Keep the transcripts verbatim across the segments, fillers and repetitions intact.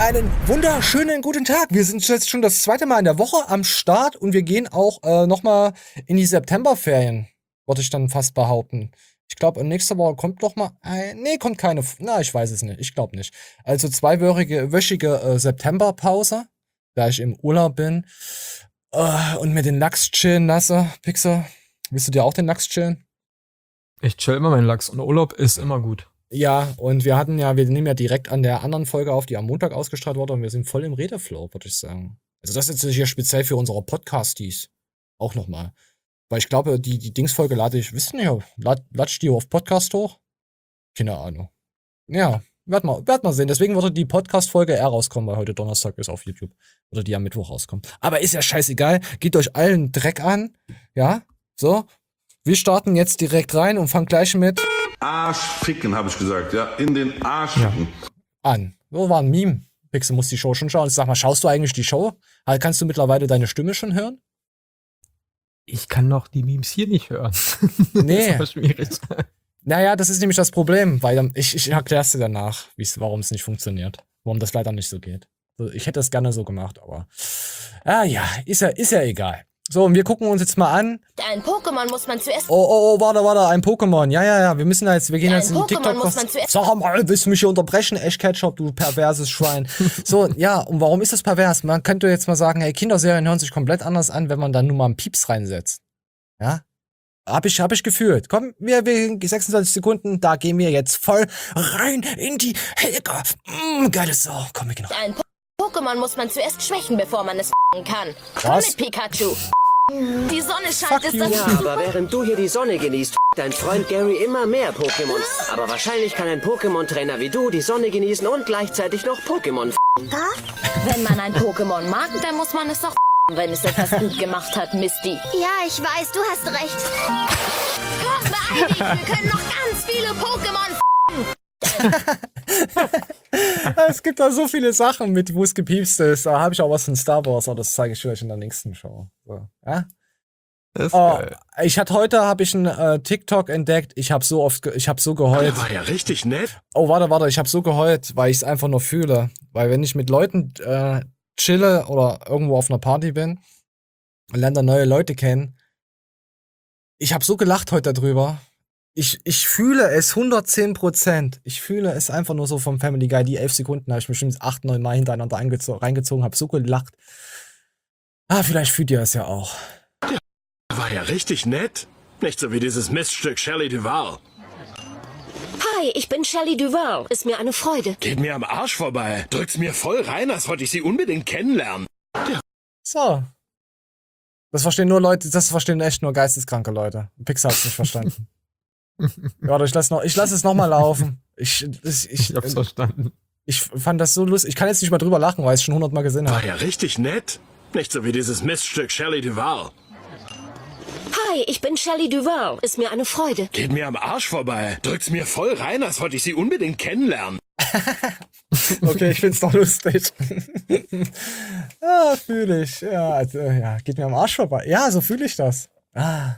Einen wunderschönen guten Tag. Wir sind jetzt schon das zweite Mal in der Woche am Start und wir gehen auch äh, nochmal in die Septemberferien, würde ich dann fast behaupten. Ich glaube, nächste Woche kommt noch mal ein. Nee, kommt keine. Na, ich weiß es nicht. Ich glaube nicht. Also zweiwöchige wöchige äh, Septemberpause, da ich im Urlaub bin. Äh, und mir den Lachs chillen lasse. Pixel, willst du dir auch den Lachs chillen? Ich chill immer meinen Lachs und Urlaub ist immer gut. Ja, und wir hatten ja, wir nehmen ja direkt an der anderen Folge auf, die am Montag ausgestrahlt wurde, und wir sind voll im Redeflow, würde ich sagen. Also das ist jetzt hier speziell für unsere Podcasties. Auch nochmal. Weil ich glaube, die, die Dingsfolge lade ich, wisst ihr nicht, lad, latsch die auf Podcast hoch? Keine Ahnung. Ja, werd mal, werd mal sehen. Deswegen würde die Podcast-Folge eher rauskommen, weil heute Donnerstag ist auf YouTube. Oder die am Mittwoch rauskommt. Aber ist ja scheißegal. Geht euch allen Dreck an. Ja, so. Wir starten jetzt direkt rein und fangen gleich mit Arsch ficken, habe ich gesagt, ja. In den Arsch ficken. an. So war ein Meme. Pixel muss die Show schon schauen. Sag mal, schaust du eigentlich die Show? Kannst du mittlerweile deine Stimme schon hören? Ich kann doch die Memes hier nicht hören. Nee. Das ist schwierig. Naja, das ist nämlich das Problem, weil ich, ich erklär's dir danach, warum es nicht funktioniert. Warum das leider nicht so geht. Ich hätte das gerne so gemacht, aber ah ja, ist ja, ist ja egal. So, und wir gucken uns jetzt mal an. Ein Pokémon muss man zuerst... Oh, oh, oh, warte, warte, ein Pokémon. Ja, ja, ja, wir müssen da jetzt, wir gehen Ein jetzt in die Pokémon muss man TikTok... zuerst- Sag mal, willst du mich hier unterbrechen? Echt, Ketchup, du perverses Schwein. So, ja, und warum ist das pervers? Man könnte jetzt mal sagen, hey, Kinderserien hören sich komplett anders an, wenn man dann nur mal einen Pieps reinsetzt. Ja? Hab ich, hab ich gefühlt. Komm, wir, wir, sechsundzwanzig Sekunden, da gehen wir jetzt voll rein in die Helga. Mm, geiles Sau. Komm, wir gehen noch. Ein Po- Pokémon muss man zuerst schwächen, bevor man es f***en kann. Komm Was? mit Pikachu. Die Sonne scheint, Fuck ist you. das Ja, super. Aber während du hier die Sonne genießt, f***t dein Freund Gary immer mehr Pokémon. Aber wahrscheinlich kann ein Pokémon-Trainer wie du die Sonne genießen und gleichzeitig noch Pokémon f***. Wenn man ein Pokémon mag, dann muss man es doch f***en, wenn es etwas gut gemacht hat, Misty. Ja, ich weiß, du hast recht. Komm, beeil dich, wir können noch ganz viele Pokémon f***en. Es gibt da so viele Sachen, mit wo es gepiepst ist. Da habe ich auch was von Star Wars, aber das zeige ich euch in der nächsten Show. So, ja? Das ist Oh, geil. ich hatte heute habe ich einen äh, TikTok entdeckt. Ich habe so oft, ge ich habe so geheult. Der war ja richtig nett. Oh, warte, warte, ich habe so geheult, weil ich es einfach nur fühle. Weil wenn ich mit Leuten äh, chille oder irgendwo auf einer Party bin und lerne dann neue Leute kennen, ich habe so gelacht heute darüber. Ich, ich fühle es hundertzehn Prozent. Ich fühle es einfach nur so vom Family Guy. Die elf Sekunden habe ich bestimmt acht, neun Mal hintereinander reingezogen, habe so gelacht. Ah, vielleicht fühlt ihr es ja auch. Der war ja richtig nett. Nicht so wie dieses Miststück Shelley Duvall. Hi, ich bin Shelley Duvall. Ist mir eine Freude. Geht mir am Arsch vorbei. Drückt's mir voll rein, als wollte ich sie unbedingt kennenlernen. So. Das verstehen nur Leute, das verstehen echt nur geisteskranke Leute. Pixar hat's nicht verstanden. Warte, ich lass noch, ich lass es noch mal laufen. Ich, ich, ich, Ich hab's verstanden. ich fand das so lustig. Ich kann jetzt nicht mal drüber lachen, weil ich es schon hundertmal gesehen War habe. ja richtig nett. Nicht so wie dieses Miststück Shelley Duvall. Hi, ich bin Shelley Duvall. Ist mir eine Freude. Geht mir am Arsch vorbei. Drückt's mir voll rein, als wollte ich sie unbedingt kennenlernen. Okay, ich find's doch lustig. Ah, fühle ich. Ja, also, ja, geht mir am Arsch vorbei. Ja, so fühle ich das. Ah.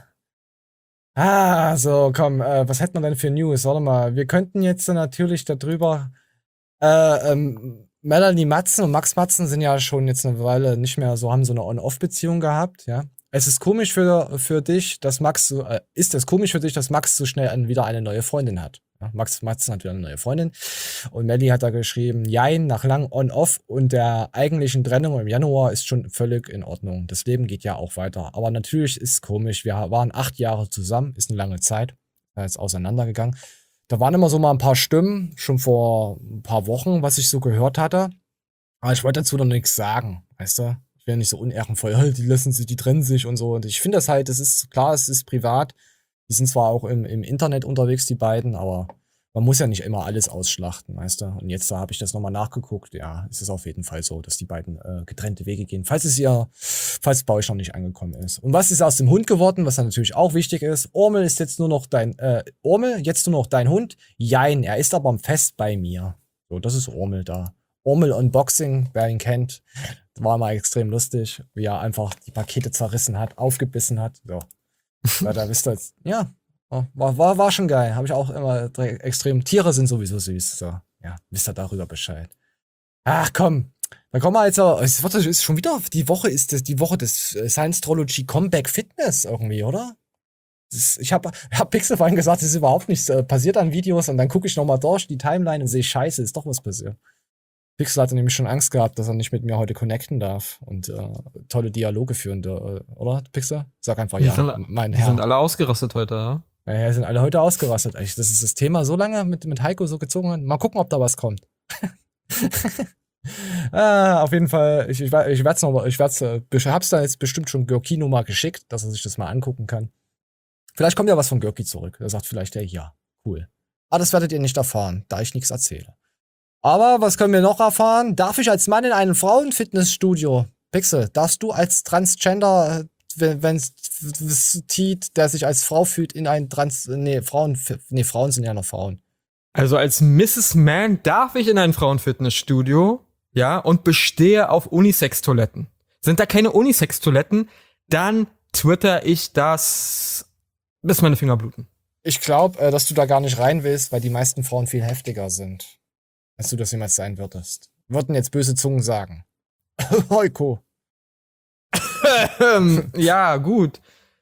Ah, so, komm, äh, was hätten wir denn für News? Warte mal, wir könnten jetzt natürlich darüber, äh, ähm, Melanie Matzen und Max Matzen sind ja schon jetzt eine Weile nicht mehr so, haben so eine On-Off-Beziehung gehabt, ja. Es ist komisch für, für dich, dass Max so, äh, ist es komisch für dich, dass Max so schnell an, wieder eine neue Freundin hat? Ja, Max Matzen hat wieder eine neue Freundin. Und Melly hat da geschrieben, jein, nach lang On-Off und der eigentlichen Trennung im Januar ist schon völlig in Ordnung. Das Leben geht ja auch weiter. Aber natürlich ist es komisch. Wir waren acht Jahre zusammen, ist eine lange Zeit. Er ist auseinandergegangen. Da waren immer so mal ein paar Stimmen, schon vor ein paar Wochen, was ich so gehört hatte. Aber ich wollte dazu noch nichts sagen, weißt du? Ich wäre nicht so unehrenvoll, halt, die lassen sich, die trennen sich und so. Und ich finde das halt, das ist klar, es ist privat. Die sind zwar auch im, im Internet unterwegs, die beiden, aber man muss ja nicht immer alles ausschlachten, weißt du? Und jetzt, da habe ich das nochmal nachgeguckt. Ja, es ist auf jeden Fall so, dass die beiden äh, getrennte Wege gehen. Falls es ihr, falls es bei euch noch nicht angekommen ist. Und was ist aus dem Hund geworden, was dann natürlich auch wichtig ist? Ormel ist jetzt nur noch dein, äh, Ormel, jetzt nur noch dein Hund? Jein, er ist aber fest bei mir. So, das ist Ormel da. Ormel Unboxing, wer ihn kennt, war mal extrem lustig, wie er einfach die Pakete zerrissen hat, aufgebissen hat. So. Ja, da wisst ihr jetzt, ja, war, war, war schon geil. Habe ich auch immer extrem. Tiere sind sowieso süß. So, ja, wisst ihr darüber Bescheid. Ach komm, dann kommen wir jetzt aber. Es wird- ist schon wieder, die Woche ist das, die Woche des äh, Science-Trology Comeback Fitness irgendwie, oder? Das ist, ich habe hab Pixel vorhin gesagt, es ist überhaupt nichts äh, passiert an Videos und dann gucke ich nochmal durch die Timeline und sehe, scheiße, ist doch was passiert. Pixel hatte nämlich schon Angst gehabt, dass er nicht mit mir heute connecten darf und äh, tolle Dialoge führen, äh, oder Pixel? Sag einfach Die ja, sind- mein Die Herr. sind alle ausgerastet heute, ja? Ja, ja, sind alle heute ausgerastet. Echt, das ist das Thema so lange mit, mit Heiko so gezogen hat. Mal gucken, ob da was kommt. ah, auf jeden Fall, ich, ich, wer- ich werde es noch, ich werd's, äh, ich hab's da jetzt bestimmt schon Görkino mal geschickt, dass er sich das mal angucken kann. Vielleicht kommt ja was von Görki zurück. Er sagt vielleicht, hey, ja, cool. Aber das werdet ihr nicht erfahren, da ich nichts erzähle. Aber was können wir noch erfahren? Darf ich als Mann in einem Frauenfitnessstudio? Pixel, darfst du als Transgender, äh, wenn es Tiet, der sich als Frau fühlt, in ein Trans... Nee, Frauen... Nee, Frauen sind ja noch Frauen. Also als Misses Man darf ich in ein Frauenfitnessstudio, ja, und bestehe auf Unisex-Toiletten. Sind da keine Unisex-Toiletten, dann twitter ich das, bis meine Finger bluten. Ich glaube, äh, dass du da gar nicht rein willst, weil die meisten Frauen viel heftiger sind, als du das jemals sein würdest. Würden jetzt böse Zungen sagen. Heiko. Ähm, ja, gut.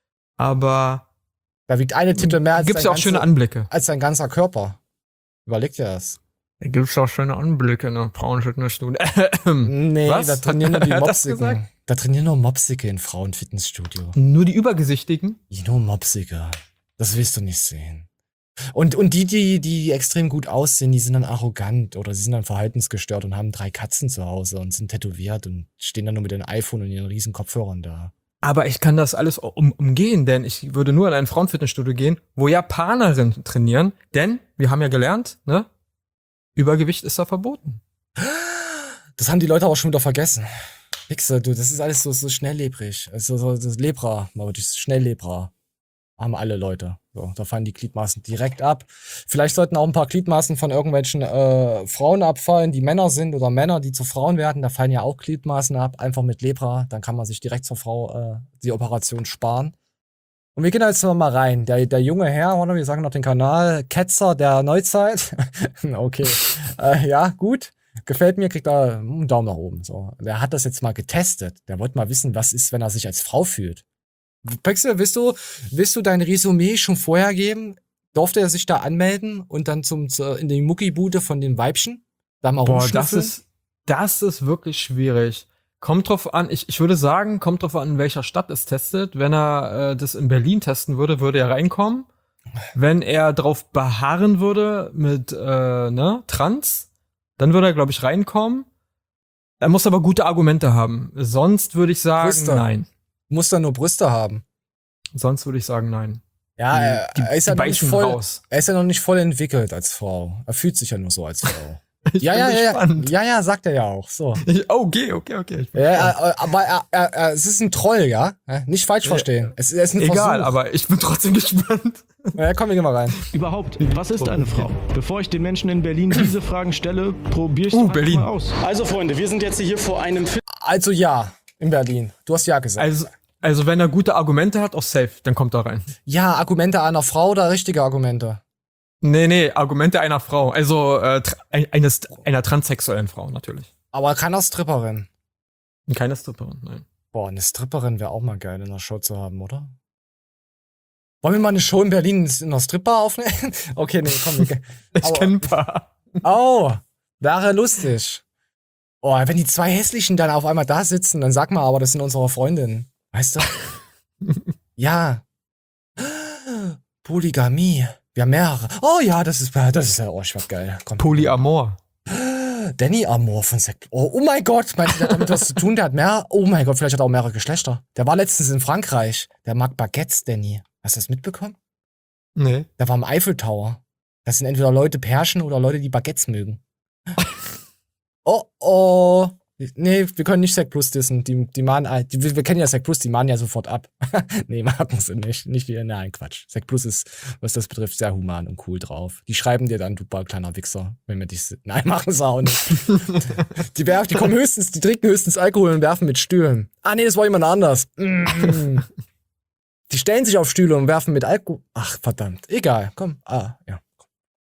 Aber Da wiegt eine Titel mehr als gibt's dein, ja auch schöne ganze, Anblicke. als dein ganzer Körper. Überleg dir das. Da gibt's auch schöne Anblicke in der Frauenfitnessstudio. Nee, Was? da trainieren nur die Wer hat das Mopsiken. gesagt? Da trainieren nur Mopsike in Frauenfitnessstudio. Nur die Übergesichtigen? Nur Mopsike. Das willst du nicht sehen. Und, und die, die, die extrem gut aussehen, die sind dann arrogant oder sie sind dann verhaltensgestört und haben drei Katzen zu Hause und sind tätowiert und stehen dann nur mit dem iPhone und ihren riesen Kopfhörern da. Aber ich kann das alles um, umgehen, denn ich würde nur in ein Frauenfitnessstudio gehen, wo Japanerinnen trainieren, denn wir haben ja gelernt, ne? Übergewicht ist da verboten. Das haben die Leute auch schon wieder vergessen. Wichser, du, das ist alles so, so schnelllebrig. Also so, das Lepra, aber das Schnelllebra. Haben alle Leute. So, da fallen die Gliedmaßen direkt ab. Vielleicht sollten auch ein paar Gliedmaßen von irgendwelchen äh, Frauen abfallen, die Männer sind oder Männer, die zu Frauen werden. Da fallen ja auch Gliedmaßen ab, einfach mit Lepra. Dann kann man sich direkt zur Frau äh, die Operation sparen. Und wir gehen da jetzt noch mal rein. Der, der junge Herr, oder wir sagen noch den Kanal, Ketzer der Neuzeit. Okay. äh, ja, gut. Gefällt mir, kriegt er einen Daumen nach oben. So. Der hat das jetzt mal getestet. Der wollte mal wissen, was ist, wenn er sich als Frau fühlt. Pixel, willst du, willst du dein Resümee schon vorher geben? Durfte er sich da anmelden und dann zum, zu, in die Muckibude von den Weibchen? Da mal Boah, das rumschnüffeln? ist, das ist wirklich schwierig. Kommt drauf an, ich, ich würde sagen, kommt drauf an, in welcher Stadt es testet. Wenn er äh, das in Berlin testen würde, würde er reinkommen. Wenn er drauf beharren würde mit äh, ne, Trans, dann würde er, glaube ich, reinkommen. Er muss aber gute Argumente haben. Sonst würde ich sagen, Brüste. nein. Muss da nur Brüste haben. Sonst würde ich sagen, nein. Ja, er, die, er, ist die ja noch nicht beißen voll, raus. er ist ja noch nicht voll entwickelt als Frau. Er fühlt sich ja nur so als Frau. Ich ja, bin ja, ja, gespannt. ja, ja, sagt er ja auch. So. Ich, oh, okay, okay, okay. Ich bin Ja, gespannt. er, aber er, er, er, es ist ein Troll, ja? Nicht falsch verstehen. Es, es ist ein Egal, Versuch. aber ich bin trotzdem gespannt. Ja, komm, wir gehen mal rein. Überhaupt, was ist eine Frau? Bevor ich den Menschen in Berlin diese Fragen stelle, probiere ich Uh, es einfach Berlin. mal aus. Also Freunde, wir sind jetzt hier vor einem Film. Also ja, in Berlin. Du hast ja gesagt. Also, also wenn er gute Argumente hat, auch safe, dann kommt er rein. Ja, Argumente einer Frau oder richtige Argumente? Nee, nee, Argumente einer Frau. Also äh, tra- ein- eines, einer transsexuellen Frau natürlich. Aber keiner Stripperin. Keine Stripperin, nein. Boah, eine Stripperin wäre auch mal geil in der Show zu haben, oder? Wollen wir mal eine Show in Berlin in einer Stripper aufnehmen? Okay, nee, komm. Wir, Ich aber- kenne ein paar. Oh, wäre lustig. Oh, wenn die zwei Hässlichen dann auf einmal da sitzen, dann sag mal aber, das sind unsere Freundinnen. Weißt du? Ja. Polygamie. Wir haben mehrere. Oh ja, das ist, das ist ja, oh, ich werd geil. Komm. Polyamor. Danny Amor von Sekt. Oh, oh mein Gott, meinst du, der hat damit was zu tun? Der hat mehr. Oh mein Gott, vielleicht hat er auch mehrere Geschlechter. Der war letztens in Frankreich. Der mag Baguettes, Danny. Hast du das mitbekommen? Nee. Der war im Eiffel Tower. Das sind entweder Leute Perschen oder Leute, die Baguettes mögen. Oh, oh. Nee, wir können nicht Sekt Plus dissen. Die, die mahnen, die, wir kennen ja Sekt Plus, die mahnen ja sofort ab. Nee, machen sie nicht. Nicht wieder, nein, Quatsch. Sekt Plus ist, was das betrifft, sehr human und cool drauf. Die schreiben dir dann, du kleiner Wichser, wenn wir dich, nein, machen sie auch nicht. Die werfen, die kommen höchstens, die trinken höchstens Alkohol und werfen mit Stühlen. Ah, nee, das war jemand anders. Mm. Die stellen sich auf Stühle und werfen mit Alkohol. Ach, verdammt. Egal, komm. Ah, ja.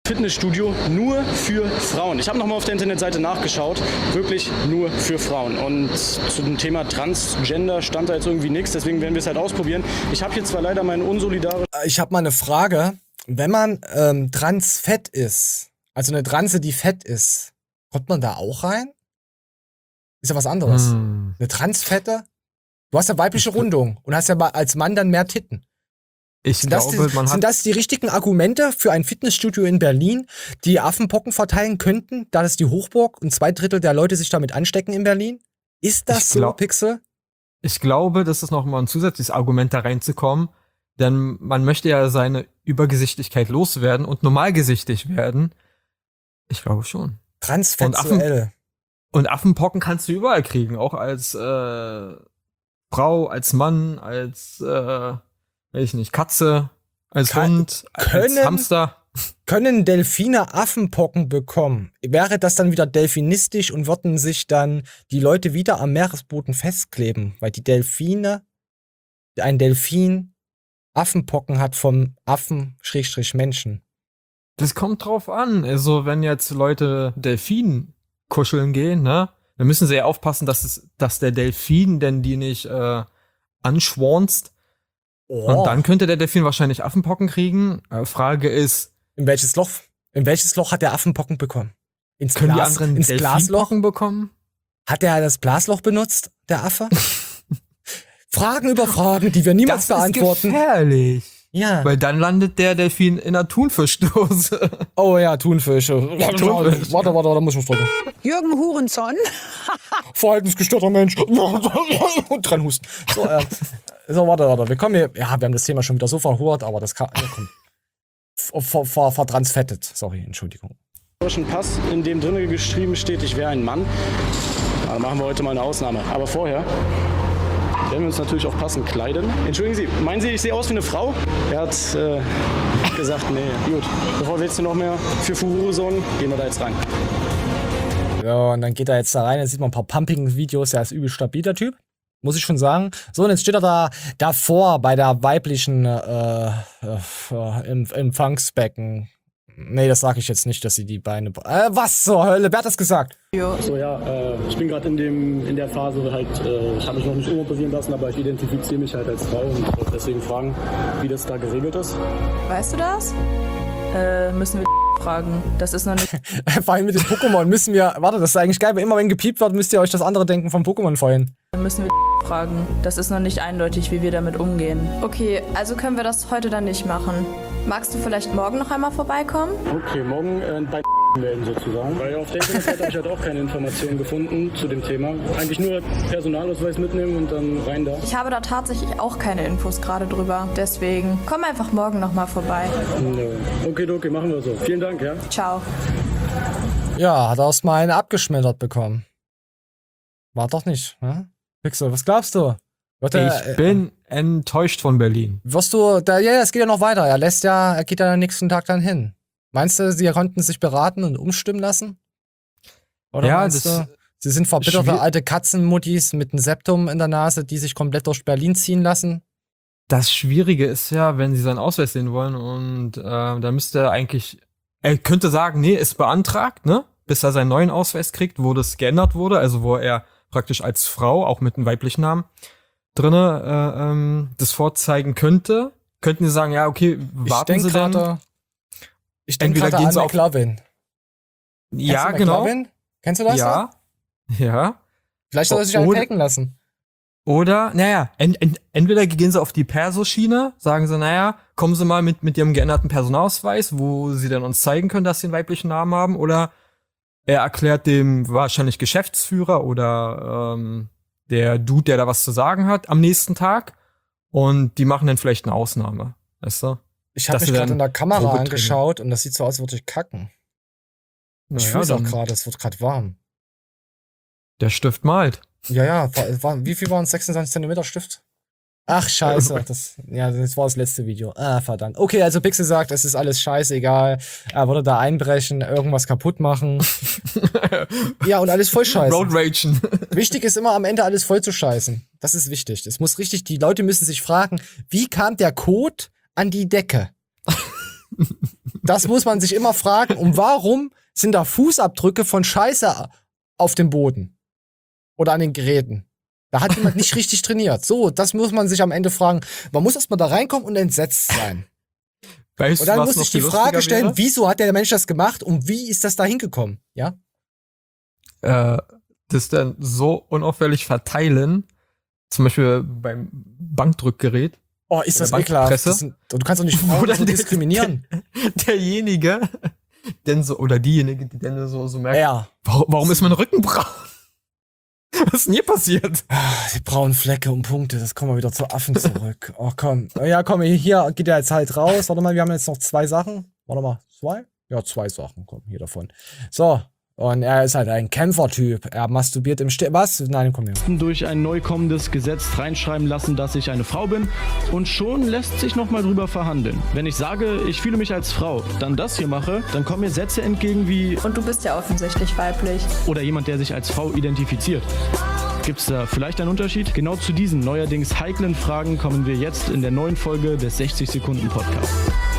Fitnessstudio nur für Frauen. Ich habe nochmal auf der Internetseite nachgeschaut. Wirklich nur für Frauen. Und zu dem Thema Transgender stand da jetzt irgendwie nichts. Deswegen werden wir es halt ausprobieren. Ich habe hier zwar leider meinen unsolidaren... Ich habe mal eine Frage. Wenn man ähm, transfett ist, also eine Transe, die fett ist, kommt man da auch rein? Ist ja was anderes. Hm. Eine Transfette? Du hast ja weibliche Rundung und hast ja als Mann dann mehr Titten. Ich Sind das, glaube, die, man sind hat. das die richtigen Argumente für ein Fitnessstudio in Berlin, die Affenpocken verteilen könnten, da das die Hochburg und zwei Drittel der Leute sich damit anstecken in Berlin? Ist das Ich so, glaub- Pixel? Ich glaube, das ist nochmal ein zusätzliches Argument, da reinzukommen. Denn man möchte ja seine Übergesichtigkeit loswerden und normalgesichtig werden. Ich glaube schon. Transfettuell. Und Affenpocken kannst du überall kriegen, auch als äh, Frau, als Mann, als, äh, weiß ich nicht, Katze, als Kann- Hund, können- als Hamster. Können Delfine Affenpocken bekommen? Wäre das dann wieder delfinistisch und würden sich dann die Leute wieder am Meeresboden festkleben? Weil die Delfine, ein Delfin Affenpocken hat vom Affen-Menschen. Das kommt drauf an. Also, wenn jetzt Leute Delfin kuscheln gehen, ne, dann müssen sie ja aufpassen, dass es, dass der Delfin denn die nicht äh, anschwanzt. Oh. Und dann könnte der Delfin wahrscheinlich Affenpocken kriegen. Äh, Frage ist, In welches Loch? In welches Loch hat der Affenpocken bekommen? Ins können Glas, die anderen ins Glasloch? Delfinpocken bekommen? Hat er das Blasloch benutzt, der Affe? Fragen über Fragen, die wir niemals beantworten. ist gefährlich. Ja. Weil dann landet der Delfin in einer Thunfischdose. Oh ja, Thunfische. Thunfisch. Warte, warte, da muss ich was drücken. Jürgen Hurenson. Verhaltensgestörter Mensch. Und dran husten. So, äh, so, warte, warte. Wir kommen hier. Ja, wir haben das Thema schon wieder so verhurt, aber das kann. Ja, komm. Ver, ver, vertransfettet. Sorry, Entschuldigung. Pass, in dem drinnen geschrieben steht, ich wäre ein Mann. Da machen wir heute mal eine Ausnahme. Aber vorher werden wir uns natürlich auch passend kleiden. Entschuldigen Sie, meinen Sie, ich sehe aus wie eine Frau? Er hat äh, gesagt, nee, gut. Bevor wir jetzt hier noch mehr für Furore sorgen, gehen wir da jetzt rein. Ja, und dann geht er jetzt da rein, dann sieht man ein paar Pumping-Videos, der ist übel stabil, der Typ. Muss ich schon sagen. So, und jetzt steht er da davor bei der weiblichen äh, äh, im Empfangsbecken. Nee, das sage ich jetzt nicht, dass sie die Beine... Äh, was zur Hölle? Wer hat das gesagt? So, ja, äh, ich bin gerade in dem in der Phase halt, äh, ich habe mich noch nicht umoperieren lassen, aber ich identifiziere mich halt als Frau und wollte deswegen fragen, wie das da geregelt ist. Weißt du das? Äh, müssen wir fragen. Das ist noch nicht... Vor allem mit dem Pokémon müssen wir... Warte, das ist eigentlich geil, weil immer wenn gepiept wird, müsst ihr euch das andere Denken vom Pokémon vorhin. müssen wir fragen. Das ist noch nicht eindeutig, wie wir damit umgehen. Okay, also können wir das heute dann nicht machen. Magst du vielleicht morgen noch einmal vorbeikommen? Okay, morgen äh, bei melden sozusagen. Weil auf der Internetseite habe ich halt auch keine Informationen gefunden zu dem Thema. Eigentlich nur Personalausweis mitnehmen und dann rein da. Ich habe da tatsächlich auch keine Infos gerade drüber. Deswegen komm einfach morgen nochmal vorbei. No. Okay, okay, machen wir so. Vielen Dank, ja. Ciao. Ja, hat er aus mal einen abgeschmettert bekommen. War doch nicht, ne? Pixel, was glaubst du? Wird er, Ich bin enttäuscht von Berlin. Wirst du, da, ja, es geht ja noch weiter. Er lässt ja, er geht ja am nächsten Tag dann hin. Meinst du, sie konnten sich beraten und umstimmen lassen? Oder Ja, meinst das du, sie sind verbitterte schwier- alte Katzenmuttis mit einem Septum in der Nase, die sich komplett durch Berlin ziehen lassen? Das Schwierige ist ja, wenn sie seinen Ausweis sehen wollen und äh, da müsste er eigentlich, er könnte sagen, nee, ist beantragt, ne? Bis er seinen neuen Ausweis kriegt, wo das geändert wurde, also wo er praktisch als Frau, auch mit einem weiblichen Namen, drinne äh, ähm, das vorzeigen könnte. Könnten sie sagen, ja, okay, warten ich sie denk dann. grade, ich denke Entweder gerade gehen an sie auf- McLovin. Ja, Kennst du genau. McLovin? Kennst du das? Ja, ja. Vielleicht soll er sich einen Oder- taken lassen. Oder, naja, en, en, entweder gehen sie auf die Perso-Schiene, sagen sie, naja, kommen sie mal mit, mit ihrem geänderten Personalausweis, wo sie dann uns zeigen können, dass sie einen weiblichen Namen haben, oder er erklärt dem wahrscheinlich Geschäftsführer oder ähm, der Dude, der da was zu sagen hat, am nächsten Tag und die machen dann vielleicht eine Ausnahme, weißt du? Ich habe Dass mich sie gerade dann in der Kamera Probe angeschaut und das sieht so aus, als würde ich kacken. Ich Naja, fühle es auch dann- gerade, es wird gerade warm. Der Stift malt. Ja, ja, war, war, wie viel waren es? sechsundzwanzig Zentimeter Stift? Ach, scheiße. Das, ja, das war das letzte Video. Ah, verdammt. Okay, also Pixel sagt, es ist alles scheißegal. Er würde da einbrechen, irgendwas kaputt machen. Ja, und alles voll scheiße. Road Ragen. Wichtig ist immer am Ende alles voll zu scheißen. Das ist wichtig. Es muss richtig, die Leute müssen sich fragen, wie kam der Code an die Decke? Das muss man sich immer fragen. Und warum sind da Fußabdrücke von Scheiße auf dem Boden? Oder an den Geräten? Da hat jemand nicht richtig trainiert. So, das muss man sich am Ende fragen. Man muss erstmal da reinkommen und entsetzt sein. Weißt und dann du, was muss noch ich die viel Frage lustiger stellen, wäre? wieso hat der Mensch das gemacht und wie ist das da hingekommen? Ja? Äh, das dann so unauffällig verteilen, zum Beispiel beim Bankdrückgerät. Oh, ist das Oder ekelhaft. Bankpresse? Das sind, du kannst doch nicht Wo Frauen dann so der- diskriminieren. Derjenige, denn so, oder diejenige, die dann so, so merkt, Ja. warum, warum ist mein Rücken braun? Was ist denn hier passiert? Ah, die braunen Flecke und Punkte, das kommen wir wieder zu Affen zurück. Oh, komm. Ja, komm, hier geht er jetzt halt raus. Warte mal, wir haben jetzt noch zwei Sachen. Warte mal, zwei? Ja, zwei Sachen kommen hier davon. So, und er ist halt ein Kämpfertyp. Er masturbiert im Stehen. Was? Nein, komm hier. durch ein neu kommendes Gesetz reinschreiben lassen, dass ich eine Frau bin. Und schon lässt sich nochmal drüber verhandeln. Wenn ich sage, ich fühle mich als Frau, dann das hier mache, dann kommen mir Sätze entgegen wie Und du bist ja offensichtlich weiblich. oder jemand, der sich als Frau identifiziert. Gibt es da vielleicht einen Unterschied? Genau zu diesen neuerdings heiklen Fragen kommen wir jetzt in der neuen Folge des sechzig Sekunden Podcasts.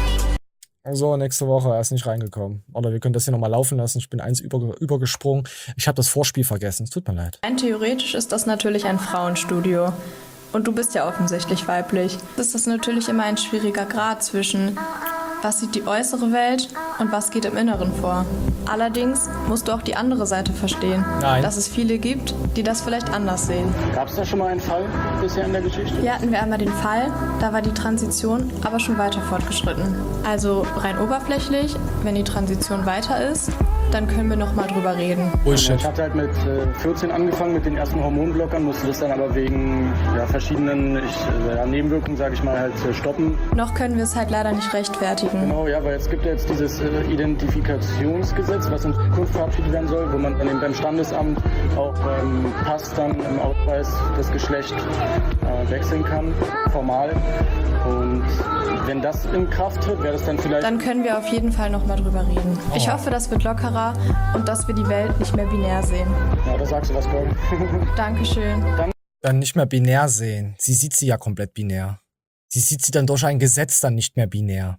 So, nächste Woche. Er ist nicht reingekommen. Oder wir können das hier nochmal laufen lassen. Ich bin eins über, übergesprungen. Ich habe das Vorspiel vergessen. Es tut mir leid. Rein theoretisch ist das natürlich ein Frauenstudio. Und du bist ja offensichtlich weiblich. Das ist natürlich immer ein schwieriger Grad zwischen, was sieht die äußere Welt und was geht im Inneren vor. Allerdings musst du auch die andere Seite verstehen. Nein. Dass es viele gibt, die das vielleicht anders sehen. Gab es da schon mal einen Fall bisher in der Geschichte? Hier hatten wir einmal den Fall, da war die Transition aber schon weiter fortgeschritten. Also rein oberflächlich, wenn die Transition weiter ist, dann können wir noch mal drüber reden. Bullshit. Ich hatte halt mit äh, vierzehn angefangen mit den ersten Hormonblockern, musste das dann aber wegen ja, verschiedenen ich, äh, ja, Nebenwirkungen, sage ich mal, halt äh, stoppen. Noch können wir es halt leider nicht rechtfertigen. Genau, ja, weil es gibt ja jetzt dieses äh, Identifikationsgesetz, was in Zukunft verabschiedet werden soll, wo man dann eben beim Standesamt auch beim Pass dann im Ausweis das Geschlecht äh, wechseln kann, formal. Und wenn das in Kraft tritt, wäre das dann vielleicht... Dann können wir auf jeden Fall noch mal drüber reden. Ich Oh. hoffe, das wird lockerer und dass wir die Welt nicht mehr binär sehen. Ja, da sagst du was, Gordon. Dankeschön. Dann nicht mehr binär sehen. Sie sieht sie ja komplett binär. Sie sieht sie dann durch ein Gesetz dann nicht mehr binär.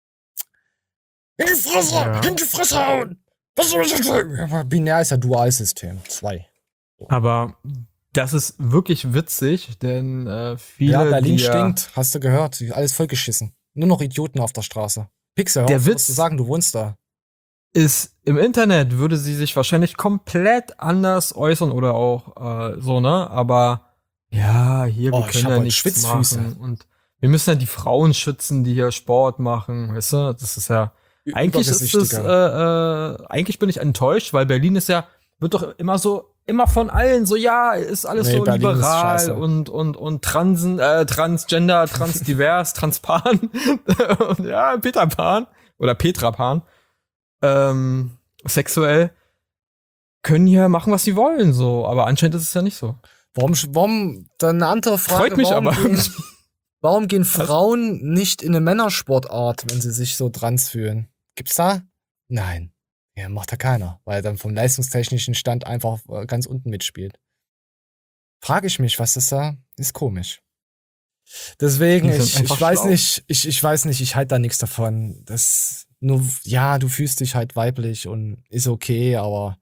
In die Fresse! Ja. In die Fresse hauen! Was soll ich jetzt sagen? Aber binär ist ja Dualsystem. Zwei. Aber das ist wirklich witzig, denn äh, viele, Ja, Berlin die ja- stinkt. Hast du gehört? Alles vollgeschissen. Nur noch Idioten auf der Straße. Pixel, hör Der auf, Witz- was zu sagen, du wohnst da. ist, im Internet würde sie sich wahrscheinlich komplett anders äußern oder auch äh, so, ne? Aber ja, hier, Oh, wir ich können hab ja heute nichts Schwitzfüße. machen. Und wir müssen ja die Frauen schützen, die hier Sport machen, weißt du? Das ist ja, Ü- eigentlich ist es, äh, übergesichtiger. äh, eigentlich bin ich enttäuscht, weil Berlin ist ja, wird doch immer so, immer von allen so, ja, ist alles Nee, so Berlin ist liberal scheiße. und, und, und transen, äh, transgender, transdivers, transpan. Und ja, Peter Pan oder Petra Pan. Ähm, sexuell können hier machen, was sie wollen, so. Aber anscheinend ist es ja nicht so. Warum, warum, dann eine andere Frage. Freut mich warum aber. Gehen, warum gehen Frauen nicht in eine Männersportart, wenn sie sich so trans fühlen? Gibt's da? Nein. Ja, macht da keiner, weil er dann vom leistungstechnischen Stand einfach äh, ganz unten mitspielt. Frage ich mich, was das da ist, komisch. Deswegen, Die sind ich, einfach ich weiß schlau. nicht, ich, ich weiß nicht, ich halte da nichts davon. Das nur, ja, du fühlst dich halt weiblich und ist okay, aber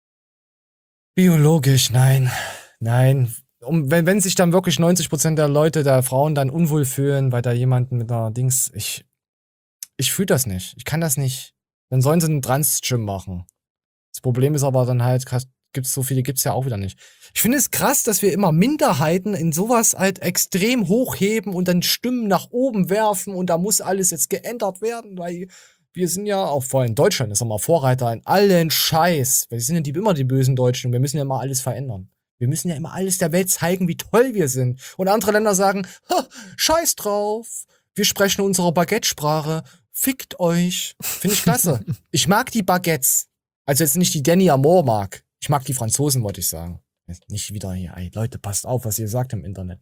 biologisch, nein, nein. Um, wenn, wenn sich dann wirklich neunzig Prozent der Leute, der Frauen dann unwohl fühlen, weil da jemanden mit einer Dings, ich, ich fühle das nicht. Ich kann das nicht. Dann sollen sie einen Trans-Gym machen. Das Problem ist aber dann halt, gibt's so viele, gibt's ja auch wieder nicht. Ich finde es krass, dass wir immer Minderheiten in sowas halt extrem hochheben und dann Stimmen nach oben werfen und da muss alles jetzt geändert werden, weil wir sind ja, auch vor allem in Deutschland, ist ja mal Vorreiter in allen Scheiß. Wir sind ja die, immer die bösen Deutschen und wir müssen ja immer alles verändern. Wir müssen ja immer alles der Welt zeigen, wie toll wir sind. Und andere Länder sagen, ha, scheiß drauf. Wir sprechen unsere Baguette-Sprache. Fickt euch. Finde ich klasse. Ich mag die Baguettes. Also jetzt nicht die Danny Amour mag. Ich mag die Franzosen, wollte ich sagen. Jetzt nicht wieder hier, ey, Leute, passt auf, was ihr sagt im Internet.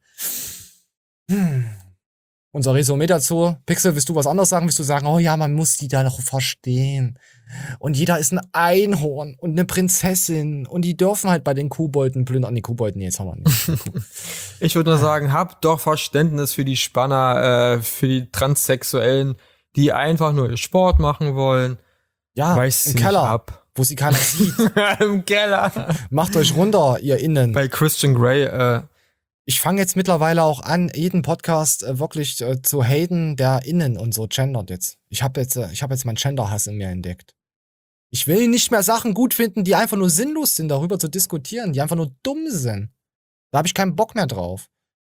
Hm. Unser Resümee dazu. Pixel, willst du was anderes sagen? Willst du sagen, oh ja, man muss die da noch verstehen. Und jeder ist ein Einhorn und eine Prinzessin. Und die dürfen halt bei den Kobolden plündern. Die Kobolden, jetzt haben wir nicht. Ich würde nur sagen, habt doch Verständnis für die Spanner, äh, für die Transsexuellen. die einfach nur ihr Sport machen wollen. Ja, Weiß im sie nicht Keller, ab. wo sie keiner sieht. Im Keller. Macht euch runter, ihr Innen. Bei Christian Grey, äh, Ich fange jetzt mittlerweile auch an, jeden Podcast äh, wirklich äh, zu haten, der innen und so gendert jetzt. Ich habe jetzt, äh, ich habe jetzt meinen Genderhass in mir entdeckt. Ich will nicht mehr Sachen gut finden, die einfach nur sinnlos sind, darüber zu diskutieren, die einfach nur dumm sind. Da habe ich keinen Bock mehr drauf.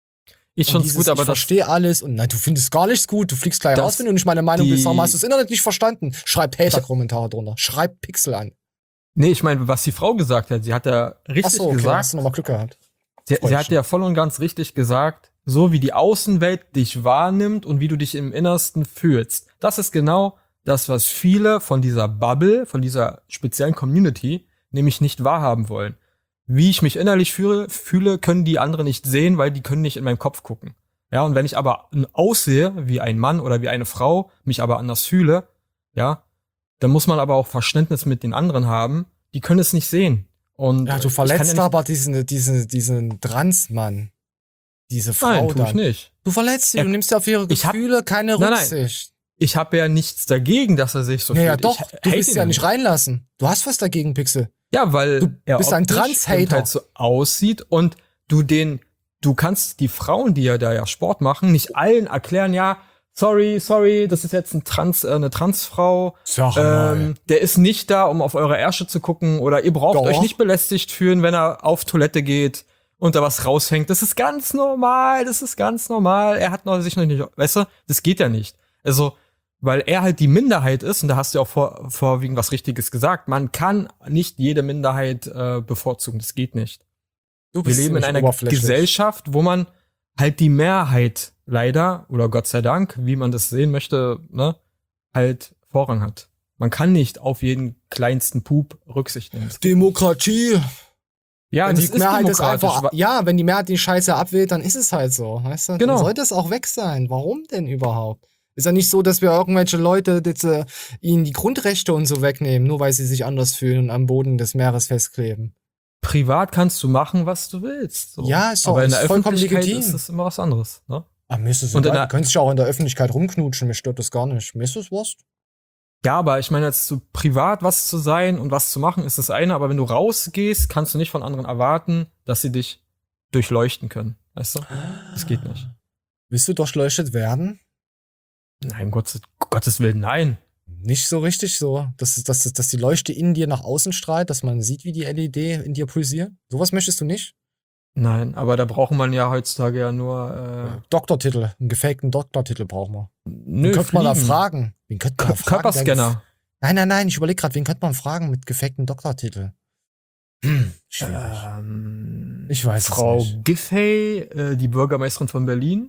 ich Und find's dieses, gut, aber ich das, verstehe alles und nein, du findest gar nichts gut, du fliegst gleich Das- raus, wenn du nicht meine Meinung die- bist. Sag mal, hast du das Internet nicht verstanden? Schreib Hater-Kommentare drunter. Schreib Pixel an. nee, ich meine, was die Frau gesagt hat, sie hat ja richtig Achso, okay, gesagt, hast du nochmal Glück gehabt. sie, Freu sie mich hat schon. ja voll und ganz richtig gesagt, so wie die Außenwelt dich wahrnimmt und wie du dich im Innersten fühlst. Das ist genau das, was viele von dieser Bubble, von dieser speziellen Community, nämlich nicht wahrhaben wollen. Wie ich mich innerlich fühle, fühle, können die anderen nicht sehen, weil die können nicht in meinen Kopf gucken. Ja, und wenn ich aber aussehe wie ein Mann oder wie eine Frau, mich aber anders fühle, ja, dann muss man aber auch Verständnis mit den anderen haben. Die können es nicht sehen. Und Ja, du ich kann verletzt ja nicht- aber diesen, diesen, diesen Trans-Mann. Diese Frau Nein, tu dann. ich nicht. Du verletzt sie, Er- du nimmst auf ihre Ich hab- Gefühle keine Nein, nein. Rücksicht. Ich habe ja nichts dagegen, dass er sich so Naja, fühlt. doch, ich du hate willst ihn sie ja nicht reinlassen. Du hast was dagegen, Pixel. Ja, weil Du er bist ein optisch Trans-Hater. eben halt so aussieht und du den, du kannst die Frauen, die ja da ja Sport machen, nicht allen erklären, ja, sorry, sorry, das ist jetzt ein Trans, äh, eine Transfrau. Sag mal. Ähm, der ist nicht da, um auf eure Ärsche zu gucken oder ihr braucht Doch. euch nicht belästigt fühlen, wenn er auf Toilette geht und da was raushängt. Das ist ganz normal, das ist ganz normal. Er hat noch sich noch nicht, weißt du, das geht ja nicht. Also, weil er halt die Minderheit ist, und da hast du ja auch vor, vorwiegend was Richtiges gesagt, man kann nicht jede Minderheit äh, bevorzugen, das geht nicht. Du Wir bist leben in ziemlich einer oberflächlich. Gesellschaft, wo man halt die Mehrheit leider, oder Gott sei Dank, wie man das sehen möchte, ne, halt Vorrang hat. Man kann nicht auf jeden kleinsten Pup Rücksicht nehmen. Das geht Demokratie. Ja, wenn das die ist Mehrheit ist demokratisch, einfach, wa- ja, wenn die Mehrheit die Scheiße abwählt, dann ist es halt so, weißt du? Genau. Dann sollte es auch weg sein. Warum denn überhaupt? Ist ja nicht so, dass wir irgendwelche Leute jetzt, äh, ihnen die Grundrechte und so wegnehmen, nur weil sie sich anders fühlen und am Boden des Meeres festkleben. Privat kannst du machen, was du willst. So. Ja, ist doch- Aber in ist der vollkommen Öffentlichkeit legitim. ist das immer was anderes. Ne? Ah, mir ist es Und in egal. der- Du könntest ja auch in der Öffentlichkeit rumknutschen, mir stört das gar nicht. Mir ist das Wurst. Ja, aber ich meine, jetzt so privat was zu sein und was zu machen, ist das eine. Aber wenn du rausgehst, kannst du nicht von anderen erwarten, dass sie dich durchleuchten können. Weißt du? Das geht nicht. Willst du durchleuchtet werden? Nein, um Gottes, Gottes Willen, nein. Nicht so richtig so, dass, dass, dass die Leuchte in dir nach außen strahlt, dass man sieht, wie die L E D in dir pulsiert. Sowas möchtest du nicht? Nein, aber da braucht man ja heutzutage ja nur. Äh, Doktortitel, einen gefakten Doktortitel brauchen wir. nö, Wen könnte man da fliegen. fragen? Wen könnte man da Kö- fragen? Körperscanner. Nein, nein, nein, ich überlege gerade, wen könnte man fragen mit gefakten Doktortitel? Hm, schwierig. Ähm, Ich weiß es Frau nicht. Giffey, äh, die Bürgermeisterin von Berlin,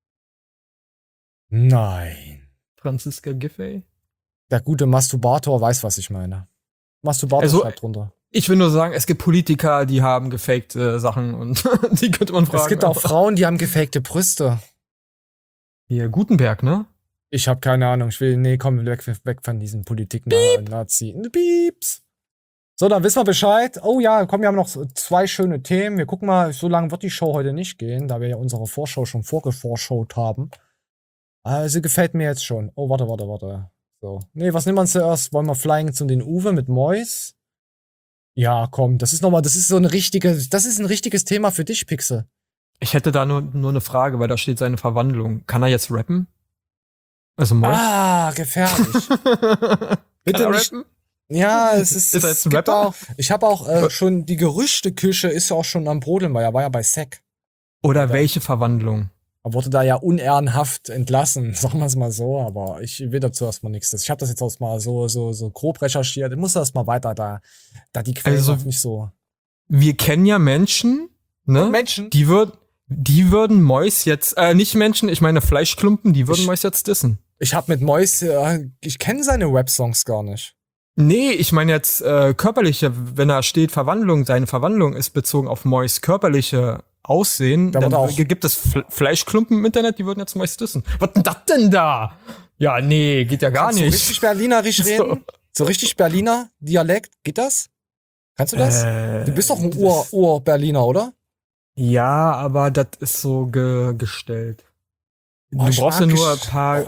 Nein. Franziska Giffey. Der gute Masturbator weiß, was ich meine. Masturbator Also, schreibt drunter. Ich will nur sagen, es gibt Politiker, die haben gefakte Sachen und die könnte man fragen. Es gibt auch Frauen, die haben gefakte Brüste. Hier, Gutenberg, ne? Ich habe keine Ahnung. Ich will, nee, komm, weg, weg von diesen Politik-Nazi. Pieps. So, dann wissen wir Bescheid. Oh ja, komm, wir haben noch so zwei schöne Themen. Wir gucken mal, so lange wird die Show heute nicht gehen, da wir ja unsere Vorschau schon vorgevorschaut haben. Also gefällt mir jetzt schon. Oh, warte, warte, warte. So. Nee, was nehmen wir zuerst? Wollen wir Flying zu den Uwe mit Mois? Ja, komm, das ist nochmal, das ist so eine richtige, das ist ein richtiges Thema für dich, Pixel. Ich hätte da nur, nur eine Frage, weil da steht seine Verwandlung. Kann er jetzt rappen? Also Mois? Ah, gefährlich. Kann Bitte er nicht. rappen? Ja, es ist. Ist er es jetzt ein gibt Rapper? auch, ich habe auch äh, schon die Gerüchteküche ist ja auch schon am Brodeln, weil er war ja bei Sek. Oder welche Verwandlung? Er wurde da ja unehrenhaft entlassen, sagen wir es mal so, aber ich will dazu erstmal nichts. Ich habe das jetzt auch mal so, so, so grob recherchiert. Ich muss das mal weiter da, da die Quellen Also, noch nicht so. Wir kennen ja Menschen, ne? Menschen? Die würden, die würden Mois jetzt, äh, nicht Menschen, ich meine Fleischklumpen, die würden Ich- Mois jetzt dissen. Ich habe mit Mois, äh, ich kenne seine Rap-Songs gar nicht. Nee, ich meine jetzt äh, körperliche, wenn da steht Verwandlung, seine Verwandlung ist bezogen auf Mois körperliche Aussehen, Da dann wird auch- gibt es Fle Fleischklumpen im Internet, die würden jetzt Mois dissen. Was denn das denn da? Ja, nee, geht ja gar Kannst du nicht. richtig Berlinerisch So. reden? So richtig Berliner Dialekt, geht das? Kannst du das? Äh, Du bist doch ein Ur- Ur-Berliner, oder? Ja, aber das ist so ge gestellt. Oh, du ich brauchst ja mag nur ein Gesch- paar,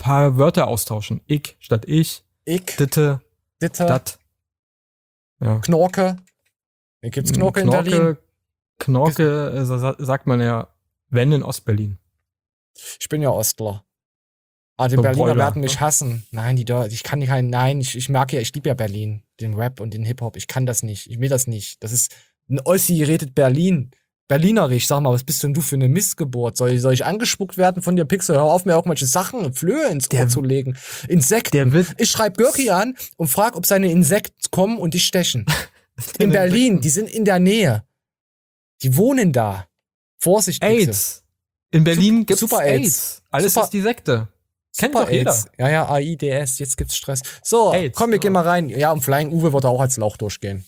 paar Wörter austauschen. Ich statt ich. Ich, Ditte. Ditte, Dat. Ja. Knorke. Hier gibt's Knorke, in Berlin. Knorke, Knorke äh, sa- sagt man ja, wenn in Ostberlin. Ich bin ja Ostler. Ah, die So Berliner Broiler, werden mich hassen. Nein, die Deu- ich kann nicht, nein, ich, ich mag ja, ich liebe ja Berlin. Den Rap und den Hip-Hop. Ich kann das nicht. Ich will das nicht. Das ist, ein Ossi redet Berlin. Berlinerisch. Sag mal, was bist denn du für eine Missgeburt? Soll ich, soll ich angespuckt werden von dir, Pixel? Hör auf, mir irgendwelche Sachen, Flöhe ins Ohr Der- zu legen. Insekten. Der wird Ich schreibe Görki an und frag, ob seine Insekten kommen und dich stechen. In Berlin, die sind in der Nähe. Die wohnen da. Vorsicht, Pixel. AIDS. In Berlin Sup- gibt's Super AIDS. AIDS. Alles Super- ist die Sekte. Kennt Super doch jeder. AIDS. Ja, ja, A I D S, jetzt gibt's Stress. So, AIDS, komm, wir genau. gehen mal rein. Ja, und Flying Uwe wird auch als Lauch durchgehen.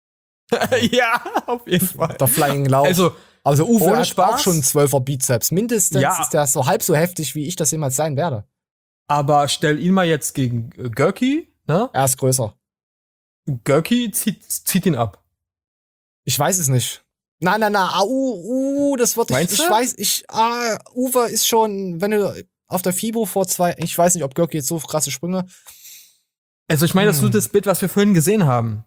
Ja, auf jeden Fall. Der Flying Lauch. Also, Also Uwe ohne hat Spaß. auch schon einen zwölfer Bizeps. Mindestens Ja. ist der so halb so heftig, wie ich das jemals sein werde. aber stell ihn mal jetzt gegen äh, Görki, ne? Er ist größer. Görki zieht, zieht ihn ab. Ich weiß es nicht. Nein, nein, nein. Ah, uh, uh, das wird ich, Meinst ich du? weiß, ich, ah, Uwe ist schon, wenn du auf der FIBO vor zwei, ich weiß nicht, ob Görki jetzt so krasse Sprünge. Also ich meine, das ist Hm. so das Bild, was wir vorhin gesehen haben.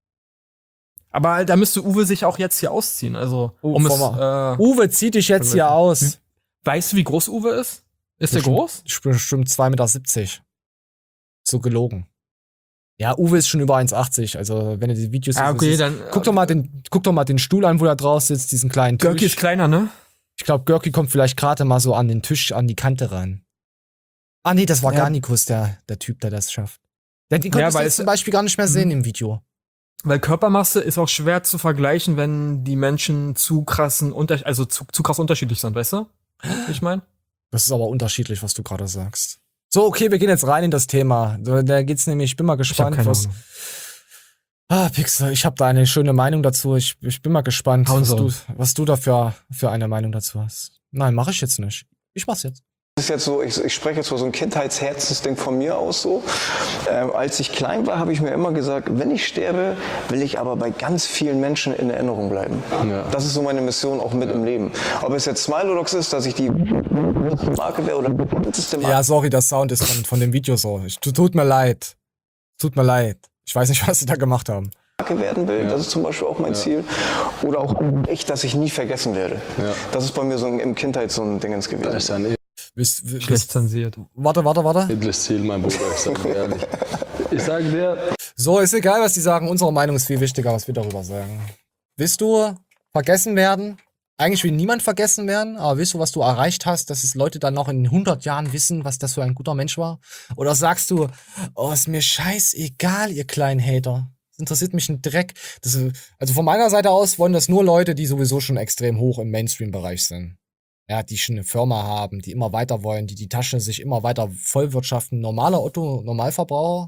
Aber da müsste Uwe sich auch jetzt hier ausziehen. Also, Oh, um es, Vormann. äh, Uwe, zieh dich jetzt hier aus. weißt du, wie groß Uwe ist? Ist der Bestimmt- groß? Ich bin bestimmt zwei Meter siebzig. So gelogen. Ja, Uwe ist schon über eins achtzig. Also, wenn du die Videos Ah, siehst, okay, ist- dann. guck doch mal den, guck doch mal den Stuhl an, wo er drauf sitzt, diesen kleinen Tisch. Görki ist kleiner, ne? Ich glaube, Görki kommt vielleicht gerade mal so an den Tisch, an die Kante ran. Ah, nee, das war Ja. Garnikus, der, der Typ, der das schafft. Den, den Ja, konntest du weil jetzt es- zum Beispiel gar nicht mehr sehen Mhm. im Video. Weil Körpermasse ist auch schwer zu vergleichen, wenn die Menschen zu krassen, unter also zu, zu krass unterschiedlich sind, weißt du? Wie ich meine? Das ist aber unterschiedlich, was du gerade sagst. So, okay, wir gehen jetzt rein in das Thema. So, da geht's nämlich, ich bin mal Ich hab gespannt, keine was. Ahnung. Ah, Pixel, ich habe da eine schöne Meinung dazu. Ich, ich bin mal gespannt, Hauen was Sie du, raus. was du da für, für eine Meinung dazu hast. Nein, mache ich jetzt nicht. Ich mach's jetzt. Das ist jetzt so, ich, ich spreche jetzt so ein Kindheitsherzensding von mir aus so. Ähm, als ich klein war, habe ich mir immer gesagt, wenn ich sterbe, will ich aber bei ganz vielen Menschen in Erinnerung bleiben. Ja. Das ist so meine Mission auch mit im Leben. Ob es jetzt Smilodox ist, dass ich die Marke wäre oder die bekannteste Marke. Ja, sorry, der Sound ist von, von dem Video so. Ich, tut mir leid. Tut mir leid. Ich weiß nicht, was sie da gemacht haben. werden will, das ist zum Beispiel auch mein Ziel. Oder auch echt, dass ich nie vergessen werde. Das ist bei mir so im Kindheit so ein Dingens gewesen. Das ist ein Wisst- wisst- Schlecht zensiert. Warte, warte, warte. edles Ziel, mein Bruder, ich sag dir ehrlich. Ich sage dir, So, ist egal, was die sagen. Unsere Meinung ist viel wichtiger, was wir darüber sagen. Willst du vergessen werden? Eigentlich will niemand vergessen werden, aber willst du, was du erreicht hast, dass es Leute dann noch in hundert Jahren wissen, was das für ein guter Mensch war? Oder sagst du, oh, ist mir scheißegal, ihr kleinen Hater. Das interessiert mich ein Dreck. Das, ist- also von meiner Seite aus wollen das nur Leute, die sowieso schon extrem hoch im Mainstream-Bereich sind. Ja, die schon eine Firma haben, die immer weiter wollen, die die Tasche sich immer weiter vollwirtschaften. Normaler Otto, Normalverbraucher,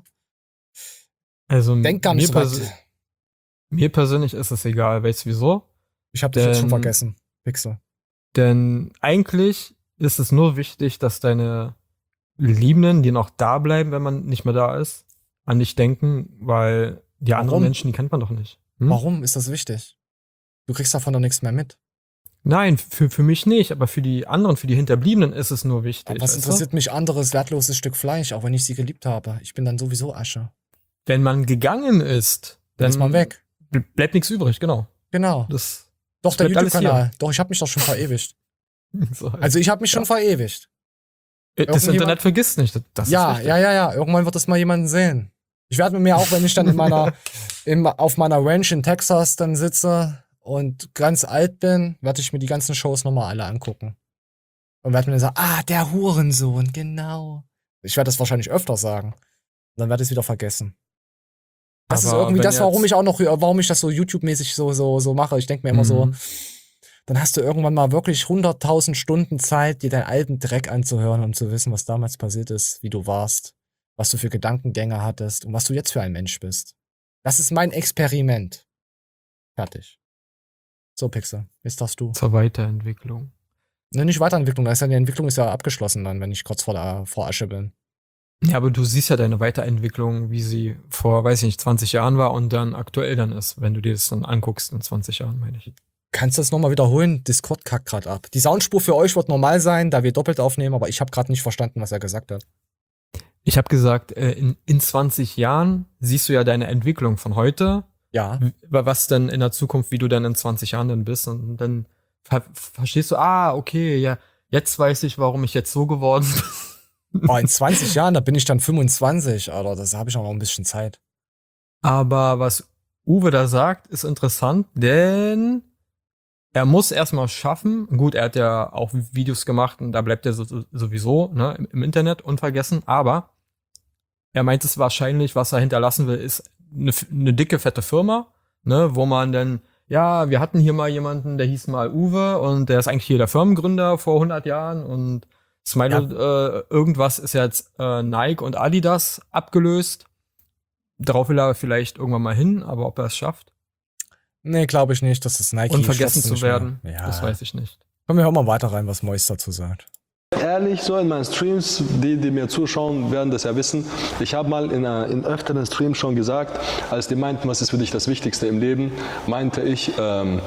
Also denkt gar nicht mir, so weit. perso- mir persönlich ist es egal, weißt du wieso? Ich hab dich jetzt schon Denn- vergessen. Pixel. Denn eigentlich ist es nur wichtig, dass deine Liebenden, die noch da bleiben, wenn man nicht mehr da ist, an dich denken, weil die anderen Warum? Menschen, die kennt man doch nicht. Hm? Warum ist das wichtig? Du kriegst davon doch nichts mehr mit. Nein, für, für mich nicht, aber für die anderen, für die Hinterbliebenen ist es nur wichtig. Aber was weißt du? interessiert mich anderes wertloses Stück Fleisch, auch wenn ich sie geliebt habe? Ich bin dann sowieso Asche. Wenn man gegangen ist, Dann dann ist man weg. bl- bleibt nichts übrig, genau. Genau. Das Doch, der bleibt alles YouTube-Kanal. Doch, ich habe mich doch schon verewigt. so halt. Also ich habe mich schon verewigt. das irgendjemand- Internet vergisst nicht. Das, das ja, ist wichtig. ja, ja, ja. Irgendwann wird das mal jemanden sehen. Ich werde mir auch, wenn ich dann in meiner, im, auf meiner Ranch in Texas dann sitze und ganz alt bin, werde ich mir die ganzen Shows nochmal alle angucken. Und werde mir dann sagen, ah, der Hurensohn, genau. Ich werde das wahrscheinlich öfter sagen. Und dann werde ich es wieder vergessen. Das ist Aber irgendwie wenn das, warum jetzt- ich auch noch, warum ich das so YouTube-mäßig so, so, so mache. Ich denke mir immer so, Mhm. dann hast du irgendwann mal wirklich hunderttausend Stunden Zeit, dir deinen alten Dreck anzuhören, um zu wissen, was damals passiert ist, wie du warst, was du für Gedankengänge hattest und was du jetzt für ein Mensch bist. Das ist mein Experiment. Fertig. So, Pixel, jetzt darfst du. Zur Weiterentwicklung. Ne, nicht Weiterentwicklung, da ist ja, die Entwicklung ist ja abgeschlossen dann, wenn ich kurz vor, der, vor Asche bin. Ja, aber du siehst ja deine Weiterentwicklung, wie sie vor, weiß ich nicht, zwanzig Jahren war und dann aktuell dann ist, wenn du dir das dann anguckst in zwanzig Jahren, meine ich. Kannst du das nochmal wiederholen? Discord kackt gerade ab. Die Soundspur für euch wird normal sein, da wir doppelt aufnehmen, aber ich habe gerade nicht verstanden, was er gesagt hat. Ich habe gesagt, äh, in, in zwanzig Jahren siehst du ja deine Entwicklung von heute. Ja. w- Was denn in der Zukunft, wie du dann in zwanzig Jahren dann bist. Und dann ver verstehst du, ah, okay, ja, jetzt weiß ich, warum ich jetzt so geworden bin. Oh, in zwanzig Jahren, da bin ich dann fünfundzwanzig, Alter. Das habe ich auch noch ein bisschen Zeit. Aber was Uwe da sagt, ist interessant, denn er muss erstmal schaffen, gut, er hat ja auch Videos gemacht und da bleibt er so, so, sowieso ne, im, im Internet unvergessen, aber er meint es wahrscheinlich, was er hinterlassen will, ist eine, eine dicke, fette Firma, ne, wo man dann, ja, wir hatten hier mal jemanden, der hieß mal Uwe und der ist eigentlich hier der Firmengründer vor hundert Jahren und Smile äh, irgendwas ist jetzt äh, Nike und Adidas abgelöst. Darauf will er vielleicht irgendwann mal hin, aber ob er es schafft, Nee, glaube ich nicht, dass das Nike unvergessen schaffst du zu nicht mehr. werden, Ja. das weiß ich nicht. Kommen wir auch mal weiter rein, was Mois dazu sagt. Ehrlich, so in meinen Streams, die, die mir zuschauen, werden das ja wissen. Ich habe mal in, einer, in öfteren Streams schon gesagt, als die meinten, was ist für dich das Wichtigste im Leben, meinte ich, ähm,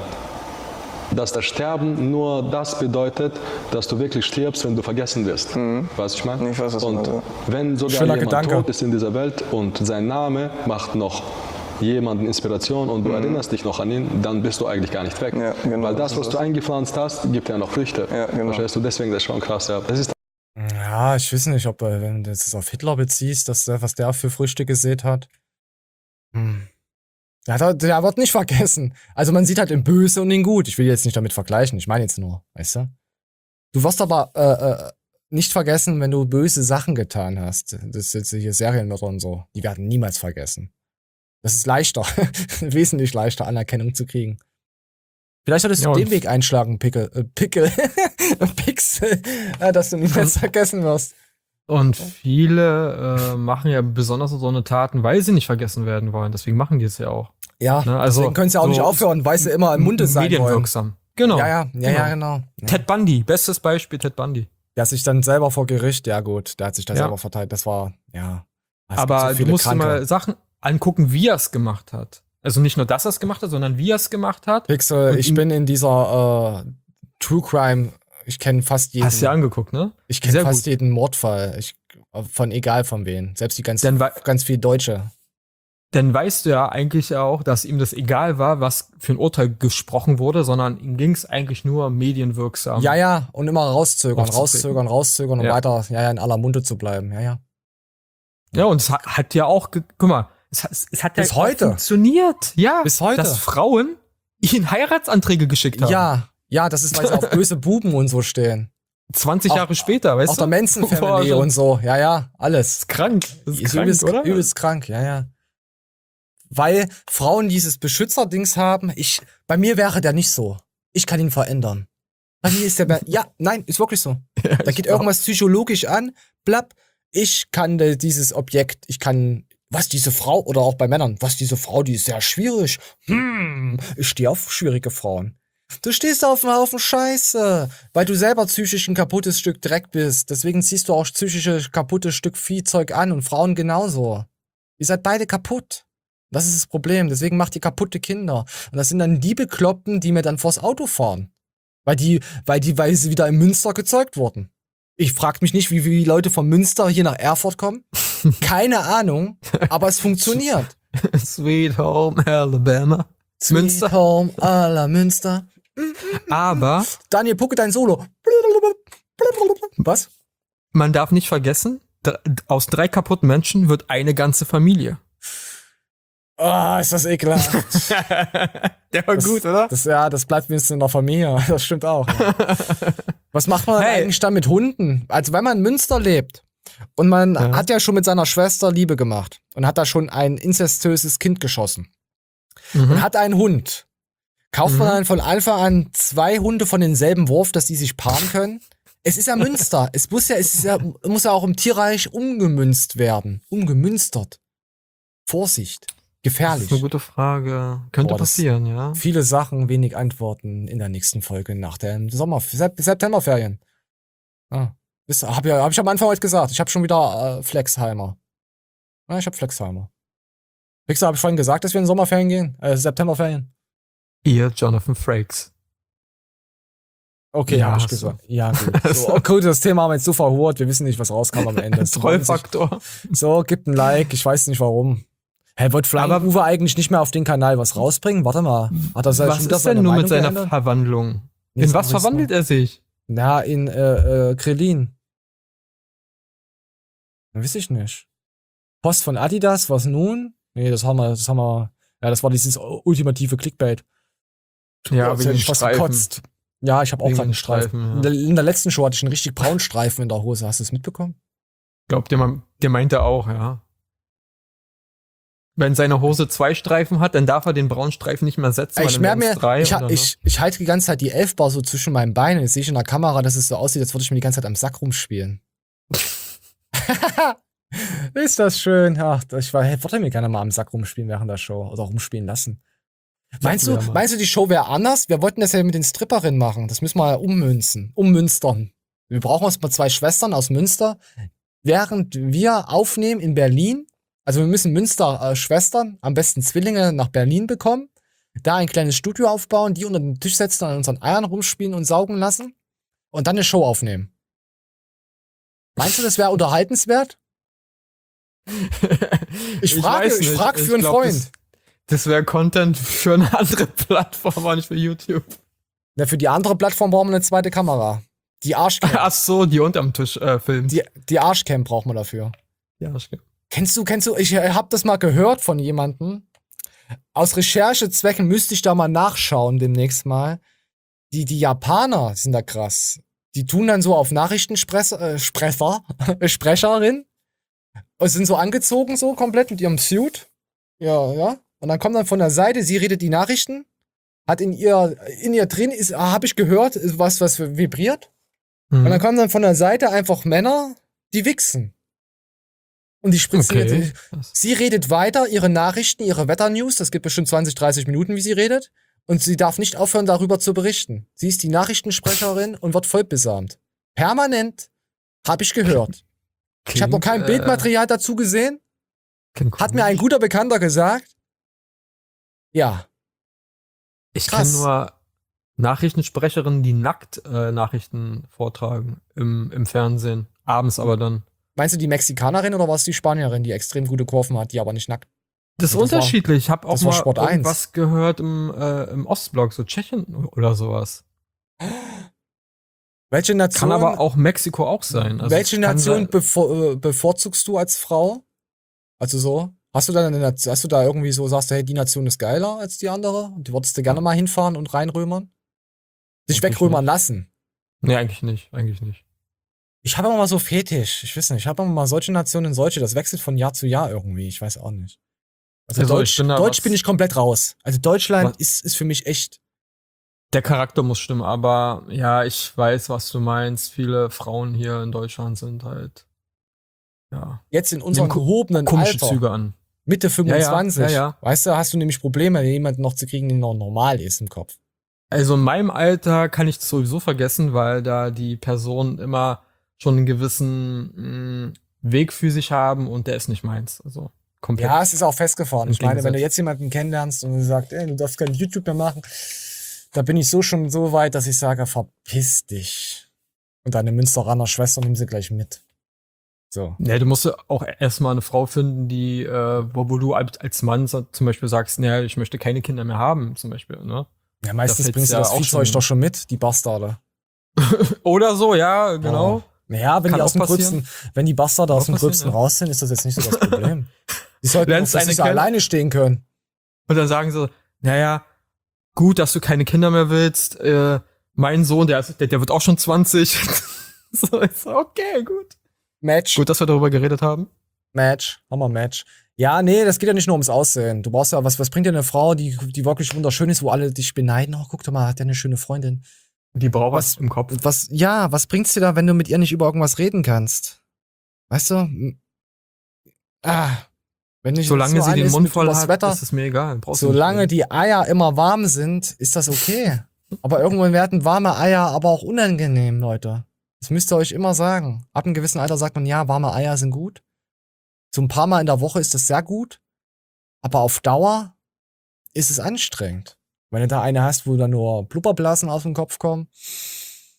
dass das Sterben nur das bedeutet, dass du wirklich stirbst, wenn du vergessen wirst. Mhm. Weißt du, ich meine? Ich weiß, was du Und meinst, ja. wenn sogar Schöner jemand Gedanke. tot ist in dieser Welt und sein Name macht noch jemanden Inspiration und du Mhm. erinnerst dich noch an ihn, dann bist du eigentlich gar nicht weg. Ja, genau, Weil das, das was ist du es. eingepflanzt hast, gibt ja noch Früchte. Ja, genau. Verstehst du? Deswegen das ist schon krass. Ja. Das ist Ja, ich weiß nicht, ob, äh, wenn du das auf Hitler beziehst, dass der, was der für Früchte gesät hat. Hm. Der, hat, der wird nicht vergessen. Also man sieht halt den Böse und den Gut. Ich will jetzt nicht damit vergleichen, ich meine jetzt nur, weißt du? Du wirst aber äh, äh, nicht vergessen, wenn du böse Sachen getan hast. Das ist jetzt hier Serienmörder und so. Die werden niemals vergessen. Das ist leichter, wesentlich leichter Anerkennung zu kriegen. Vielleicht solltest du Ja, den und- Weg einschlagen, Pickel, äh, Pickel, Pixel, äh, dass du niemals vergessen wirst. Und viele äh, machen ja besonders so eine Taten, weil sie nicht vergessen werden wollen. Deswegen machen die es ja auch. Ja, Ne, also deswegen können sie auch so nicht aufhören, weil sie immer im Munde sein wollen. medienwirksam. Genau. Ja, ja, ja, ja, genau. Ja. Ted Bundy, bestes Beispiel Ted Bundy. Der hat sich dann selber vor Gericht, ja gut, der hat sich da Ja. selber verteilt. Das war, ja. Es gibt Aber so du viele musst dir Kranke. mal Sachen angucken, wie er es gemacht hat. Also nicht nur, dass er es gemacht hat, sondern wie er es gemacht hat. Pixel, Und ich ihm- bin in dieser äh, True Crime, ich kenne fast jeden. Hast du dir angeguckt, ne? Ich kenne Sehr fast gut. jeden Mordfall. Ich, von egal von wen. Selbst die ganz, Dann wei- ganz viel Deutsche. Dann weißt du ja eigentlich auch, dass ihm das egal war, was für ein Urteil gesprochen wurde, sondern ihm ging es eigentlich nur medienwirksam. Ja, ja, und immer rauszögern, Aufzutreten. rauszögern, rauszögern und Ja. weiter, ja, ja, in aller Munde zu bleiben. Ja, ja. Ja, und es hat, hat ja auch, ge- guck mal, es, hat- es hat Bis ja auch heute. funktioniert. Ja, Bis heute. dass Frauen ihnen Heiratsanträge geschickt haben. Ja, ja, das ist, weil sie auf böse Buben und so stehen. zwanzig Auch- Jahre später, weißt Auch du? der Manson Boah, Family schon- und so. Ja, ja, alles. ist krank. Das ist Ist krank, übelst, oder? übelst krank, ja, ja. Weil Frauen dieses Beschützerdings haben. Ich, bei mir wäre der nicht so. Ich kann ihn verändern. Bei mir ist der, be- ja, nein, ist wirklich so. Da geht irgendwas psychologisch an, blapp. Ich kann de- dieses Objekt, ich kann, was diese Frau, oder auch bei Männern, was diese Frau, die ist sehr schwierig. Hm, ich stehe auf schwierige Frauen. Du stehst auf einem Haufen Scheiße, weil du selber psychisch ein kaputtes Stück Dreck bist. Deswegen ziehst du auch psychische kaputtes Stück Viehzeug an und Frauen genauso. Ihr seid beide kaputt. Das ist das Problem. Deswegen macht ihr kaputte Kinder. Und das sind dann die Bekloppten, die mir dann vors Auto fahren. Weil die, weil die, weil sie wieder in Münster gezeugt wurden. Ich frag mich nicht, wie viele Leute von Münster hier nach Erfurt kommen. Keine Ahnung, aber es funktioniert. Sweet Home Alabama. Münster. Sweet Home à la Münster. Aber Daniel, Pucke, dein Solo. Was? man darf nicht vergessen, dr- aus drei kaputten Menschen wird eine ganze Familie. Ah, ist das ekelhaft. Der war Das- gut, oder? Das, ja, das bleibt wenigstens in der Familie. Das stimmt auch. Ja. Was macht man Hey. eigentlich dann mit Hunden? Also wenn man in Münster lebt und man Ja. hat ja schon mit seiner Schwester Liebe gemacht und hat da schon ein inzestöses Kind geschossen Mhm. und hat einen Hund. Kauft man Mhm. dann von Anfang an zwei Hunde von denselben Wurf, dass die sich paaren können? Es ist ja Münster. Es muss ja, es ist ja, muss ja auch im Tierreich umgemünzt werden. Umgemünstert. Vorsicht. Das ist Gefährlich. eine gute Frage. Könnte Boah, das- passieren, ja. Viele Sachen, wenig Antworten in der nächsten Folge nach den Sommer Sep Septemberferien. Ah, das habe ja, hab ich am Anfang heute gesagt. Ich habe schon wieder äh, Flexheimer. Ja, ich habe Flexheimer. Pixar, habe ich vorhin gesagt, dass wir in Sommerferien gehen? Äh, Septemberferien. Ihr Jonathan Frakes. Okay, Ja, habe ich so. gesagt. Ja, gut. So, okay, das Thema haben wir jetzt so verhurt, wir wissen nicht, was rauskam am Ende. Trollfaktor. So, gibt ein Like, ich weiß nicht warum. Hä, wollte Flying Aber- Uwe eigentlich nicht mehr auf den Kanal was rausbringen? Warte mal. Hat er Was schon wieder ist seine denn nur Meinung mit seiner geändert? Verwandlung? Nee, In sag was ich's verwandelt er sich? Na, in äh, äh, Krillin. Weiß ich nicht. Post von Adidas, was nun? Nee, das haben wir, das haben wir. Ja, das war dieses ultimative Clickbait. Ja, Jetzt wegen hätte den ich fast Streifen. gekotzt. Ja, ich habe auch Wegen gerade einen den Streifen. Streifen, ja. in, der, in der letzten Show hatte ich einen richtig braunen Streifen in der Hose. Hast du es mitbekommen? Ich glaube, der, mein- der meinte auch, ja. Wenn seine Hose zwei Streifen hat, dann darf er den braunen Streifen nicht mehr setzen. Ich weil merke dann mir, wären's drei ich, ha- oder, ne? ich, ich halte die ganze Zeit die Elfbar so zwischen meinen Beinen. Jetzt sehe ich in der Kamera, dass es so aussieht, als würde ich mir die ganze Zeit am Sack rumspielen. Ist das schön? Ach, ich war, hey, wollte mir gerne mal am Sack rumspielen während der Show oder rumspielen lassen. Meinst du, wir mal. meinst du, die Show wäre anders? Wir wollten das ja mit den Stripperinnen machen. Das müssen wir ja ummünzen, ummünstern. Wir brauchen uns mal zwei Schwestern aus Münster, während wir aufnehmen in Berlin. Also wir müssen Münster äh, Schwestern, am besten Zwillinge, nach Berlin bekommen, da ein kleines Studio aufbauen, die unter den Tisch setzen, an unseren Eiern rumspielen und saugen lassen und dann eine Show aufnehmen. Meinst du, das wäre unterhaltenswert? Ich frage, weiß ich nicht. frage für einen glaub, Freund. Das, das wäre Content für eine andere Plattform, aber nicht für YouTube. Na, für die andere Plattform brauchen wir eine zweite Kamera. Die Arschcam. Ach so, die unterm Tisch äh, filmt. Die, die Arschcam braucht man dafür. Ja, ich glaub. Kennst du, kennst du, ich äh, hab das mal gehört von jemandem. Aus Recherchezwecken müsste ich da mal nachschauen demnächst mal. Die, die Japaner sind da krass. Die tun dann so auf Nachrichtensprecher, äh, Sprecher, Sprecherin. Und sind so angezogen, so komplett mit ihrem Suit. Ja, ja. Und dann kommt dann von der Seite, sie redet die Nachrichten. Hat in ihr, in ihr drin ist, habe ich gehört, ist was, was vibriert. Mhm. Und dann kommen dann von der Seite einfach Männer, die wichsen. Und die spritzen Okay. jetzt. Sie redet weiter, ihre Nachrichten, ihre Wetternews, das gibt bestimmt zwanzig, dreißig Minuten, wie sie redet. Und sie darf nicht aufhören, darüber zu berichten. Sie ist die Nachrichtensprecherin und wird voll besamt. Permanent, habe ich gehört. Ich habe noch kein Klingt, Bildmaterial dazu gesehen. Klingt Hat mir ein guter Bekannter gesagt. Ja. Ich kenne krass. nur Nachrichtensprecherinnen, die nackt äh, Nachrichten vortragen im, im Fernsehen. Abends aber dann. Meinst du die Mexikanerin oder war es die Spanierin, die extrem gute Kurven hat, die aber nicht nackt? Das ist Das war- unterschiedlich. Ich habe auch das war mal Sport eins. irgendwas gehört im, äh, im Ostblock, so Tschechien oder sowas. Welche Nation, Kann aber auch Mexiko auch sein. Also welche es kann Nation sein- bevor, äh, bevorzugst du als Frau? Also so? Hast du da eine, Nation- hast du da irgendwie so, sagst du, hey, die Nation ist geiler als die andere? Und die würdest du gerne mal hinfahren und reinrömern? Dich Eigentlich wegrömern nicht. lassen? Nee, eigentlich nicht. Eigentlich nicht. Ich habe immer mal so Fetisch. Ich weiß nicht, ich habe immer mal solche Nationen, solche. Das wechselt von Jahr zu Jahr irgendwie. Ich weiß auch nicht. Also, Also, Deutsch, ich bin da Deutsch was- bin ich komplett raus. Also Deutschland Was- ist, ist für mich echt. Der Charakter muss stimmen, aber ja, ich weiß, was du meinst. Viele Frauen hier in Deutschland sind halt, ja, Jetzt in unserem nehmen ko- gehobenen komische Alter, Züge an. Mitte fünfundzwanzig, Ja, ja, ja. weißt du, hast du nämlich Probleme, jemanden noch zu kriegen, der noch normal ist im Kopf. Also in meinem Alter kann ich das sowieso vergessen, weil da die Personen immer schon einen gewissen mh, Weg für sich haben und der ist nicht meins. Also komplett. Ja, es ist auch festgefahren. Ich meine, wenn du Entgegengesetzt. jetzt jemanden kennenlernst und du sagst, ey, du darfst kein YouTube mehr machen, da bin ich so schon so weit, dass ich sage, verpiss dich. Und deine Münsteraner Schwester nimm sie gleich mit. So. Ja, du musst auch erstmal eine Frau finden, die, äh, wo, wo du als als Mann so- zum Beispiel sagst, naja, ich möchte keine Kinder mehr haben, zum Beispiel, ne? Ja, meistens Da bringst du fällt's das ja auch Viehzeug schon- doch schon mit, die Bastarde. Oder so, ja, genau. Oh. Naja, wenn Kann die aus auch dem passieren. Gröbsten, wenn die Bastarde aus Kann dem auch passieren, Gröbsten ja. raus sind, ist das jetzt nicht so das Problem. Die sollten auch, Lernst dass eine sie so kennen. alleine stehen können. Und dann sagen sie, naja, gut, dass du keine Kinder mehr willst. Äh, mein Sohn, der, ist, der, der wird auch schon zwanzig. So, ist okay, gut. Match. Gut, dass wir darüber geredet haben. Match, Hammer Match. Ja, nee, das geht ja nicht nur ums Aussehen. Du brauchst ja, was, was bringt dir eine Frau, die, die wirklich wunderschön ist, wo alle dich beneiden? Oh, guck doch mal, hat der eine schöne Freundin. Die braucht Was- was im Kopf. Was, ja, was bringt's dir da, wenn du mit ihr nicht über irgendwas reden kannst? Weißt du? M- Ah, wenn ich Solange so sie eine den ist Mund mit voll übers hat, Wetter, ist es mir egal. Brauchst du solange nicht reden. die Eier immer warm sind, ist das okay. Aber irgendwann werden warme Eier aber auch unangenehm, Leute. Das müsst ihr euch immer sagen. Ab einem gewissen Alter sagt man, ja, warme Eier sind gut. So ein paar Mal in der Woche ist das sehr gut. Aber auf Dauer ist es anstrengend. Wenn du da eine hast, wo da nur Blubberblasen aus dem Kopf kommen,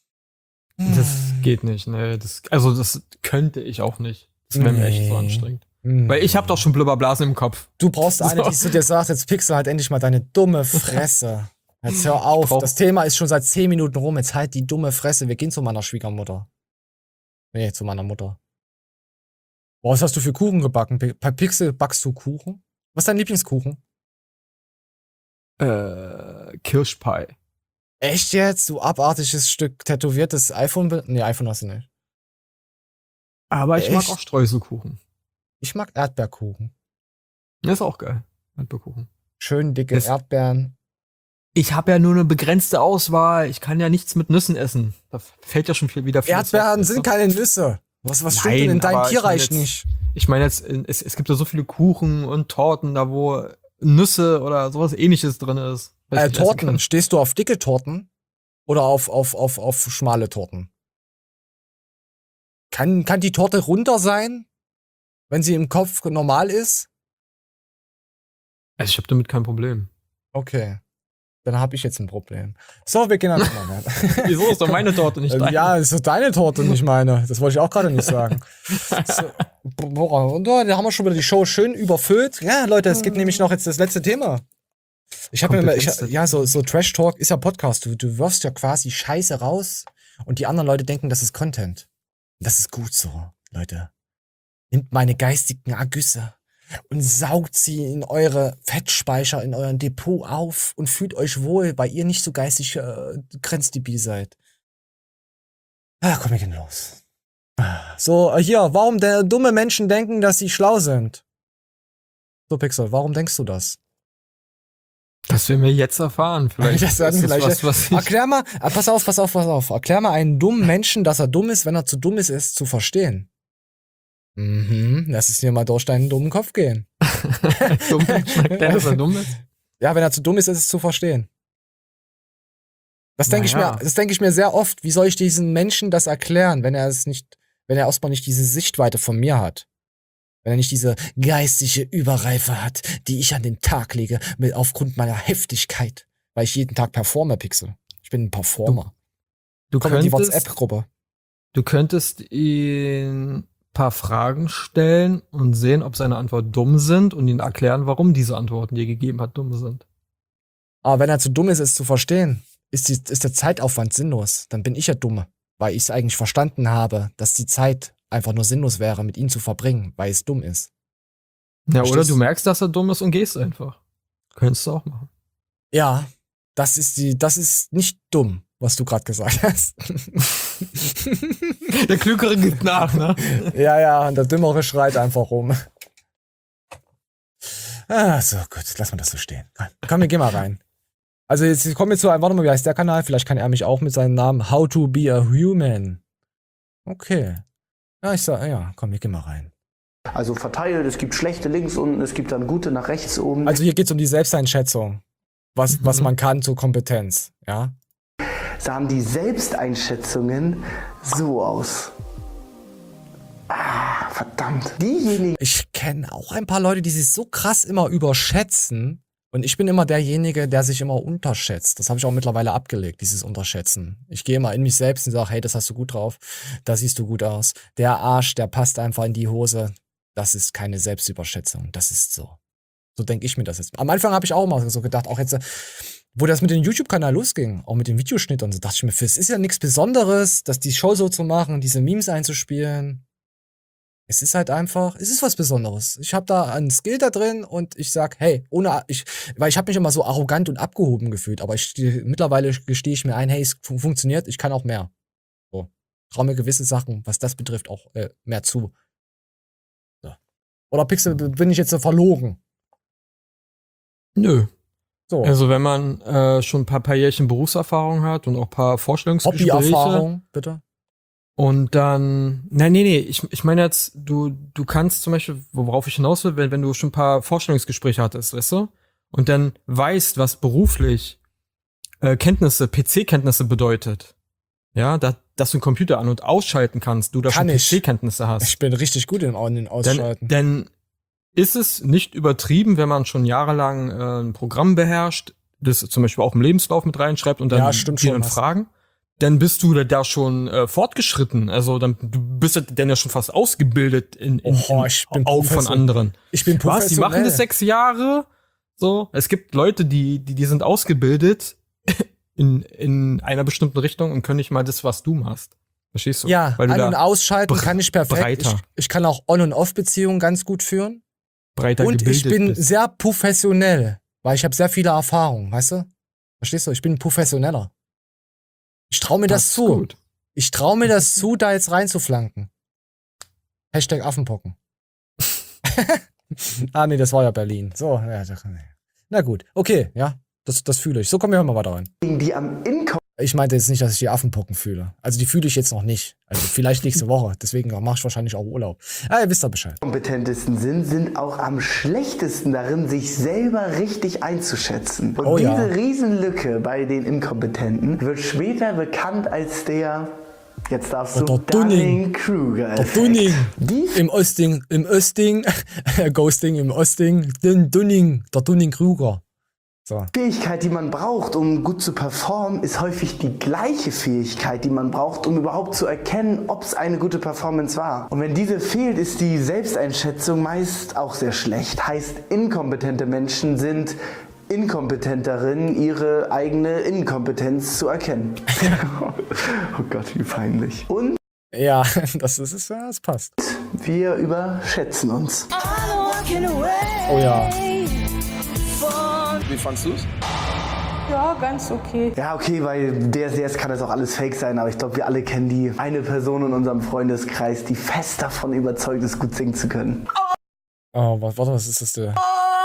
Das geht nicht, ne. Das, also das könnte ich auch nicht. Das wäre mir echt so anstrengend. Nee. Weil ich habe doch schon Blubberblasen im Kopf. Du brauchst eine, So. die zu dir sagt, jetzt Pixel halt endlich mal deine dumme Fresse. Jetzt hör auf, brauch- das Thema ist schon seit zehn Minuten rum, jetzt halt die dumme Fresse, wir gehen zu meiner Schwiegermutter. Nee, zu meiner Mutter. Boah, was hast du für Kuchen gebacken? Bei Pixel backst du Kuchen? Was ist dein Lieblingskuchen? Äh, Kirschpie. Echt jetzt? Du abartiges Stück tätowiertes iPhone? Nee, iPhone hast du nicht. Aber ich Echt? mag auch Streuselkuchen. Ich mag Erdbeerkuchen. Das ist auch geil. Erdbeerkuchen. Schön dicke Das- Erdbeeren. Ich habe ja nur eine begrenzte Auswahl. Ich kann ja nichts mit Nüssen essen. Da fällt ja schon viel wieder viel. Erdbeeren sind keine Nüsse. Was, was stimmt Nein, denn in deinem aber ich Tierreich meine nicht? jetzt- Ich meine jetzt, es, es gibt ja so viele Kuchen und Torten, da wo Nüsse oder sowas ähnliches drin ist. was Äh, ich essen Torten. kann. Stehst du auf dicke Torten? Oder auf, auf, auf, auf schmale Torten? Kann, kann die Torte runter sein? Wenn sie im Kopf normal ist? Also ich habe damit kein Problem. Okay. Dann habe ich jetzt ein Problem. So, wir gehen dann mal weiter. Wieso ist doch meine Torte nicht deine? Ja, ist doch deine Torte, nicht meine. Das wollte ich auch gerade nicht sagen. So, boah, und da haben wir schon wieder die Show schön überfüllt. Ja, Leute, es gibt nämlich noch jetzt das letzte Thema. Ich habe mir immer, ich, ja, so, so Trash Talk ist ja Podcast. Du, du wirfst ja quasi Scheiße raus und die anderen Leute denken, das ist Content. Das ist gut so, Leute. Nimmt meine geistigen Ergüsse und saugt sie in eure Fettspeicher, in euren Depot auf und fühlt euch wohl, weil ihr nicht so geistig äh, grenzdebil seid. Ah, komm, wir gehen los. So, äh, hier, warum der dumme Menschen denken, dass sie schlau sind? So, Pixel, warum denkst du das? Das werden wir jetzt erfahren. Vielleicht Das werden ist es vielleicht was, was ich Erklär mal, ah, pass auf, pass auf, pass auf. Erklär mal einen dummen Menschen, dass er dumm ist, wenn er zu dumm ist, es zu verstehen. Mhm, lass es dir mal durch deinen dummen Kopf gehen. dumm erklären, dass er dumm ist. Ja, wenn er zu dumm ist, ist es zu verstehen. Das denke ich Naja. mir, das denke ich mir sehr oft. Wie soll ich diesen Menschen das erklären, wenn er es nicht, wenn er erstmal nicht diese Sichtweite von mir hat? Wenn er nicht diese geistige Überreife hat, die ich an den Tag lege, mit aufgrund meiner Heftigkeit, weil ich jeden Tag performe, Pixel. Ich bin ein Performer. Du Komm in die könntest, WhatsApp-Gruppe. du könntest ihn ein paar Fragen stellen und sehen, ob seine Antworten dumm sind und ihn erklären, warum diese Antworten, die er gegeben hat, dumm sind. Aber wenn er zu dumm ist, es zu verstehen, ist, die, ist der Zeitaufwand sinnlos. Dann bin ich ja dumm, weil ich es eigentlich verstanden habe, dass die Zeit einfach nur sinnlos wäre, mit ihm zu verbringen, weil es dumm ist. Ja, oder Verstehst du du? merkst, dass er dumm ist und gehst einfach. Könntest du auch machen. Ja, das ist die, das ist nicht dumm, was du gerade gesagt hast. Der Klügere gibt nach, ne? Ja, ja, und der Dümmere schreit einfach rum. Ah, so, gut, lass mal das so stehen. Komm, komm, wir gehen mal rein. Also jetzt kommen wir zu einem, warte mal, wie heißt der Kanal? Vielleicht kann er mich auch mit seinem Namen How to be a Human. Okay. Ja, ich sag, ja, komm, wir gehen mal rein. Also verteilt, es gibt schlechte links unten, es gibt dann gute nach rechts oben. Also hier geht's um die Selbsteinschätzung. Was, was man kann zur Kompetenz, ja? Sahen die Selbsteinschätzungen so aus. Ah, verdammt. Diejenigen. Ich kenne auch ein paar Leute, die sich so krass immer überschätzen. Und ich bin immer derjenige, der sich immer unterschätzt. Das habe ich auch mittlerweile abgelegt, dieses Unterschätzen. Ich gehe immer in mich selbst und sage, hey, das hast du gut drauf, da siehst du gut aus. Der Arsch, der passt einfach in die Hose. Das ist keine Selbstüberschätzung, das ist so. So denke ich mir das jetzt. Am Anfang habe ich auch immer so gedacht, auch jetzt, wo das mit dem YouTube-Kanal losging, auch mit dem Videoschnitt und so, dachte ich mir, es ist ja nichts Besonderes, dass die Show so zu machen, diese Memes einzuspielen. Es ist halt einfach, es ist was Besonderes. Ich habe da einen Skill da drin und ich sag, hey, ohne, ich, weil ich habe mich immer so arrogant und abgehoben gefühlt, aber ich, mittlerweile gestehe ich mir ein, hey, es fun- funktioniert, ich kann auch mehr. So, traue mir gewisse Sachen, was das betrifft, auch äh, mehr zu. So. Oder Pixel, bin ich jetzt so verlogen? Nö. So. Also wenn man äh, schon ein paar, paar Jährchen Berufserfahrung hat und auch ein paar Vorstellungsgespräche. Hobbyerfahrung, bitte. Und dann, nein, nee, nee, ich, ich meine jetzt, du, du kannst zum Beispiel, worauf ich hinaus will, wenn, wenn du schon ein paar Vorstellungsgespräche hattest, weißt du? Und dann weißt, was beruflich äh, Kenntnisse, P C-Kenntnisse bedeutet. Ja, da, dass du einen Computer an- und ausschalten kannst, du da Kann schon ich. P C-Kenntnisse hast. Ich bin richtig gut im An- und Ausschalten. Denn, denn ist es nicht übertrieben, wenn man schon jahrelang äh, ein Programm beherrscht, das zum Beispiel auch im Lebenslauf mit reinschreibt und dann Ja, stimmt die schon, dann hast- fragen, dann bist du da, da schon äh, fortgeschritten. Also dann du bist ja dann ja schon fast ausgebildet in, in, Oh, in ich bin Augen von profession- anderen. Ich bin Was? Die machen professionell. das sechs Jahre. So, es gibt Leute, die die die sind ausgebildet in in einer bestimmten Richtung und können nicht mal das, was du machst. Verstehst du? Ja, Weil du an- da und ausschalten kann ich perfekt. Ich, breiter. ich kann auch On- und Off-Beziehungen ganz gut führen. breiter Und ich gebildet bin bist. sehr professionell, weil ich habe sehr viele Erfahrungen, weißt du? Verstehst du? Ich bin professioneller. Ich traue mir das, ist zu. gut. Ich traue mir das zu, da jetzt reinzuflanken. Hashtag Affenpocken. Ah, nee, das war ja Berlin. So, ja, da- na gut. Okay, ja, das, das fühle ich. So, kommen wir mal weiter rein. Die am Inkommen. Ich meinte jetzt nicht, dass ich die Affenpocken fühle. Also die fühle ich jetzt noch nicht. Also vielleicht nächste Woche. Deswegen mache ich wahrscheinlich auch Urlaub. Ah, ihr wisst ja Bescheid. Kompetentesten sind, sind auch am schlechtesten darin, sich selber richtig einzuschätzen. Und Oh diese ja. Riesenlücke bei den Inkompetenten wird später bekannt als der, jetzt darfst du, Der Dunning. Dunning-Kruger. Der Dunning. Im Osting, im Osting, Ghosting im Osting, den Dunning, der Dunning-Kruger. So. Fähigkeit, die man braucht, um gut zu performen, ist häufig die gleiche Fähigkeit, die man braucht, um überhaupt zu erkennen, ob es eine gute Performance war. Und wenn diese fehlt, ist die Selbsteinschätzung meist auch sehr schlecht. Heißt, inkompetente Menschen sind inkompetent darin, ihre eigene Inkompetenz zu erkennen. Oh Gott, wie peinlich. Und Ja, das ist es, ja, das passt. wir überschätzen uns. Oh ja. Wie fandst du's? Ja, ganz okay. Ja, okay, weil der jetzt kann das auch alles fake sein, aber ich glaube, wir alle kennen die eine Person in unserem Freundeskreis, die fest davon überzeugt ist, gut singen zu können. Oh, was- warte, was ist das denn?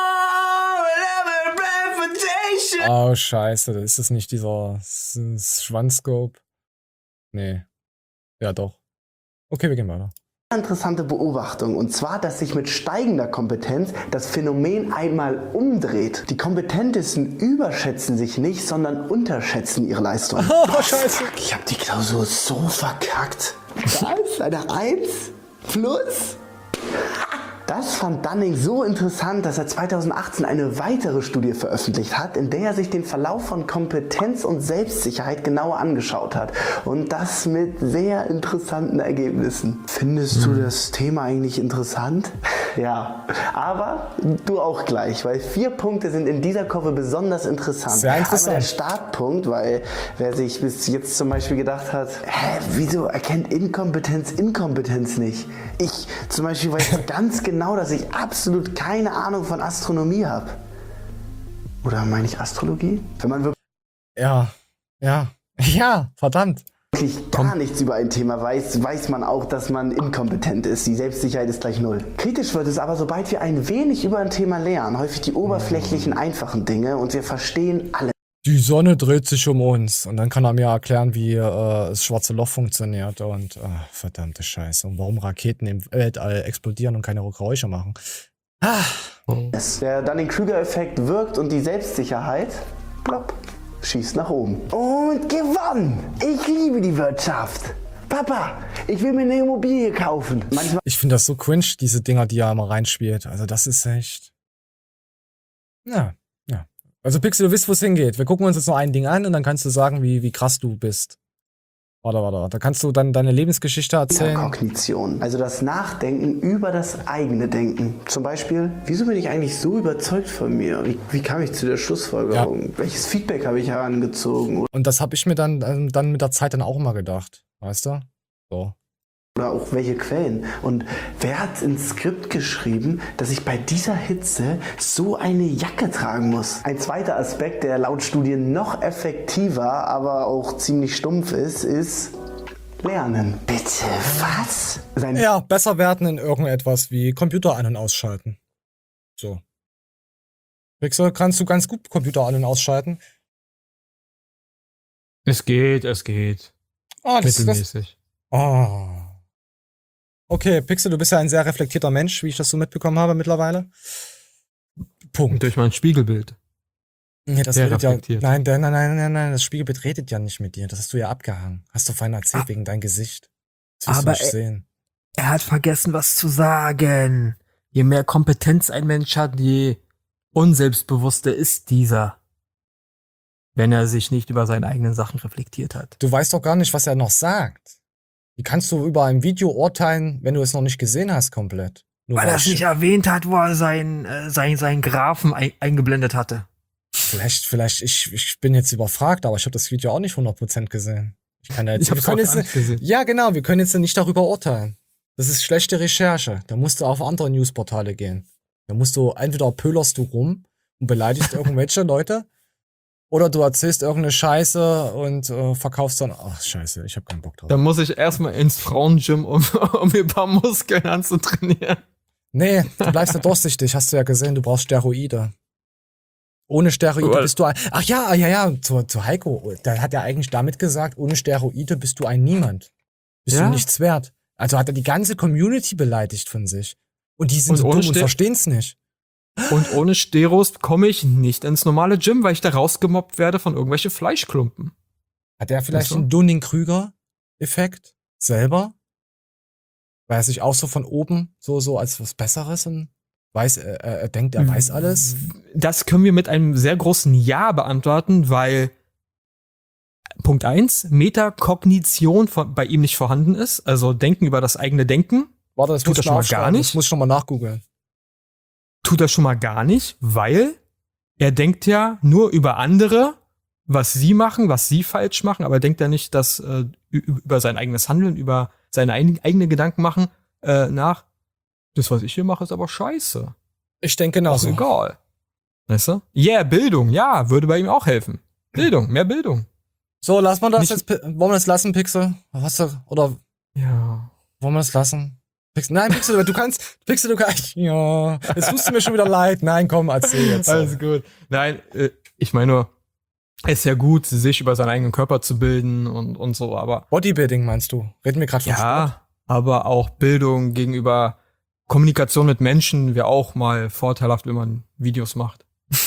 Oh, scheiße, ist das nicht dieser S- S- Schwanzscope? Nee. Ja, doch. Okay, wir gehen weiter. Interessante Beobachtung, und zwar, dass sich mit steigender Kompetenz das Phänomen einmal umdreht. Die Kompetentesten überschätzen sich nicht, sondern unterschätzen ihre Leistung. Oh, scheiße. Fuck, ich hab die Klausur so verkackt. Was? Eine eins? Plus? Das fand Dunning so interessant, dass er zweitausendachtzehn eine weitere Studie veröffentlicht hat, in der er sich den Verlauf von Kompetenz und Selbstsicherheit genauer angeschaut hat. Und das mit sehr interessanten Ergebnissen. Findest du das Thema eigentlich interessant? Ja, aber du auch gleich, weil vier Punkte sind in dieser Kurve besonders interessant. Sehr interessant. Einmal der Startpunkt, weil wer sich bis jetzt zum Beispiel gedacht hat, hä, wieso erkennt Inkompetenz Inkompetenz nicht? Ich zum Beispiel weiß ganz genau, dass ich absolut keine Ahnung von Astronomie habe. Oder meine ich Astrologie? Wenn man wirklich Ja, ja, ja, verdammt. gar nichts über ein Thema weiß, weiß man auch, dass man inkompetent ist. Die Selbstsicherheit ist gleich null. Kritisch wird es aber, sobald wir ein wenig über ein Thema lernen, häufig die oberflächlichen, einfachen Dinge, und wir verstehen alles. Die Sonne dreht sich um uns. Und dann kann er mir erklären, wie äh, das schwarze Loch funktioniert. Und äh, verdammte Scheiße. Und warum Raketen im Weltall explodieren und keine Geräusche machen. Ah. Der Dunning-Kruger-Effekt wirkt und die Selbstsicherheit, plopp, schießt nach oben. Und gewonnen! Ich liebe die Wirtschaft. Papa, ich will mir eine Immobilie kaufen. Manchmal Ich finde das so cringe, diese Dinger, die er immer reinspielt. Also das ist echt... Ja, ja. Also Pixel, du wisst, wo es hingeht. Wir gucken uns jetzt noch ein Ding an und dann kannst du sagen, wie, wie krass du bist. Warte, warte, da kannst du dann deine Lebensgeschichte erzählen. Kognition, also das Nachdenken über das eigene Denken. Zum Beispiel, wieso bin ich eigentlich so überzeugt von mir? Wie, wie kam ich zu der Schlussfolgerung? Welches Feedback habe ich herangezogen? Und das habe ich mir dann, ähm, dann mit der Zeit dann auch immer gedacht. Weißt du? So. Oder auch welche Quellen. Und wer hat ins Skript geschrieben, dass ich bei dieser Hitze so eine Jacke tragen muss? Ein zweiter Aspekt, der laut Studien noch effektiver, aber auch ziemlich stumpf ist, ist Lernen. Bitte, was? Sein Ja, besser werden in irgendetwas wie Computer an- und ausschalten. So. Pixel, kannst du ganz gut Computer an- und ausschalten? Es geht, es geht. Ah, das ist das. Mittelmäßig. Oh. Okay, Pixel, du bist ja ein sehr reflektierter Mensch, wie ich das so mitbekommen habe mittlerweile. Punkt. Durch mein Spiegelbild. Nee, das Sehr redet ja, reflektiert. nein, nein, nein, nein, nein, nein, das Spiegelbild redet ja nicht mit dir. Das hast du ja abgehangen. Hast du vorhin erzählt, Ah. wegen deinem Gesicht. Das willst Aber du nicht er- sehen. Er hat vergessen, was zu sagen. Je mehr Kompetenz ein Mensch hat, je unselbstbewusster ist dieser. wenn er sich nicht über seine eigenen Sachen reflektiert hat. Du weißt doch gar nicht, was er noch sagt. Wie kannst du über ein Video urteilen, wenn du es noch nicht gesehen hast komplett? Nur Weil er es nicht erwähnt hat, wo er seinen äh, sein, sein Graphen ein, eingeblendet hatte. Vielleicht, vielleicht, ich, ich bin jetzt überfragt, aber ich habe das Video auch nicht hundert Prozent gesehen. Ich kann da jetzt, Ich hab's wir können auch jetzt gar nicht gesehen. Ja, genau, wir können jetzt nicht darüber urteilen. Das ist schlechte Recherche. Da musst du auf andere Newsportale gehen. Da musst du, entweder pölerst du rum und beleidigst irgendwelche Leute, oder du erzählst irgendeine Scheiße und äh, verkaufst dann, ach scheiße, ich habe keinen Bock drauf. Da muss ich erstmal ins Frauengym, um, um mir ein paar Muskeln anzutrainieren. Nee, du bleibst ja durchsichtig, hast du ja gesehen, du brauchst Steroide. Ohne Steroide Cool. bist du ein, ach ja, ja, ja, zu, zu Heiko, der hat ja eigentlich damit gesagt, ohne Steroide bist du ein Niemand. Bist Ja. du nichts wert. Also hat er die ganze Community beleidigt von sich. Und die sind Und so ohne dumm und Ste- verstehen's nicht. Und ohne Steros komme ich nicht ins normale Gym, weil ich da rausgemobbt werde von irgendwelchen Fleischklumpen. Hat er vielleicht Ach so. den Dunning-Krüger-Effekt selber? Weil er sich auch so von oben so, so als was Besseres und weiß, äh, er denkt, er weiß alles? Das können wir mit einem sehr großen Ja beantworten, weil Punkt eins, Metakognition von, bei ihm nicht vorhanden ist, also Denken über das eigene Denken. Warte, das tut muss er ich schon mal nachschlagen, gar nicht. Das muss ich schon mal nachgoogeln. Tut er schon mal gar nicht, weil er denkt ja nur über andere, was sie machen, was sie falsch machen, aber er denkt ja nicht, dass äh, ü- über sein eigenes Handeln, über seine ein, eigene Gedanken machen äh, nach. Das, was ich hier mache, ist aber scheiße. Ich denke genauso. Ist egal. Weißt du? Yeah, Bildung, ja, würde bei ihm auch helfen. Bildung, mehr Bildung. So, lass mal das Nicht- jetzt, Pi- wollen wir das lassen, Pixel? Was du, oder Ja. wollen wir das lassen? Pixel, nein, Pixel, du kannst, Pixel, du kannst, ja, jetzt tust du mir schon wieder leid. Nein, komm, erzähl jetzt. Alles gut. Nein, äh, ich meine nur, es ist ja gut, sich über seinen eigenen Körper zu bilden und, und so, aber Bodybuilding meinst du? Reden wir gerade von Sport? ja, aber auch Bildung gegenüber Kommunikation mit Menschen wäre auch mal vorteilhaft, wenn man Videos macht.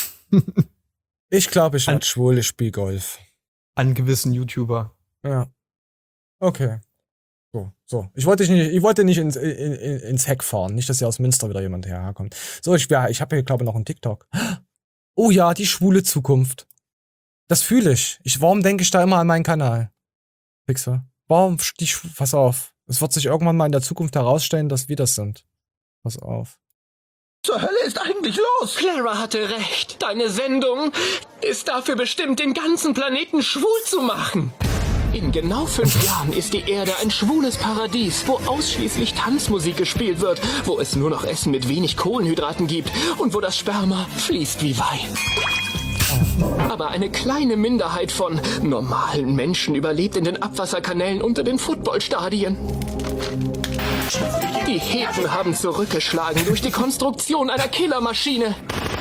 Ich glaube, ich An- werd schwul, ich spiel Golf. An gewissen YouTuber. Ja. Okay. So, so. Ich wollte dich nicht, ich wollte nicht ins, in, in, ins Heck fahren. Nicht, dass hier aus Münster wieder jemand herkommt. So, ich, ja, ich habe hier, glaube ich, noch einen TikTok. Oh ja, die schwule Zukunft. Das fühle ich. ich. Warum denke ich da immer an meinen Kanal? Pixel. Warum, die, Schw- pass auf. Es wird sich irgendwann mal in der Zukunft herausstellen, dass wir das sind. Pass auf. Zur Hölle ist eigentlich los? Clara hatte recht. Deine Sendung ist dafür bestimmt, den ganzen Planeten schwul zu machen. In genau fünf Jahren ist die Erde ein schwules Paradies, wo ausschließlich Tanzmusik gespielt wird, wo es nur noch Essen mit wenig Kohlenhydraten gibt und wo das Sperma fließt wie Wein. Aber eine kleine Minderheit von normalen Menschen überlebt in den Abwasserkanälen unter den Footballstadien. Die Heten haben zurückgeschlagen durch die Konstruktion einer Killermaschine.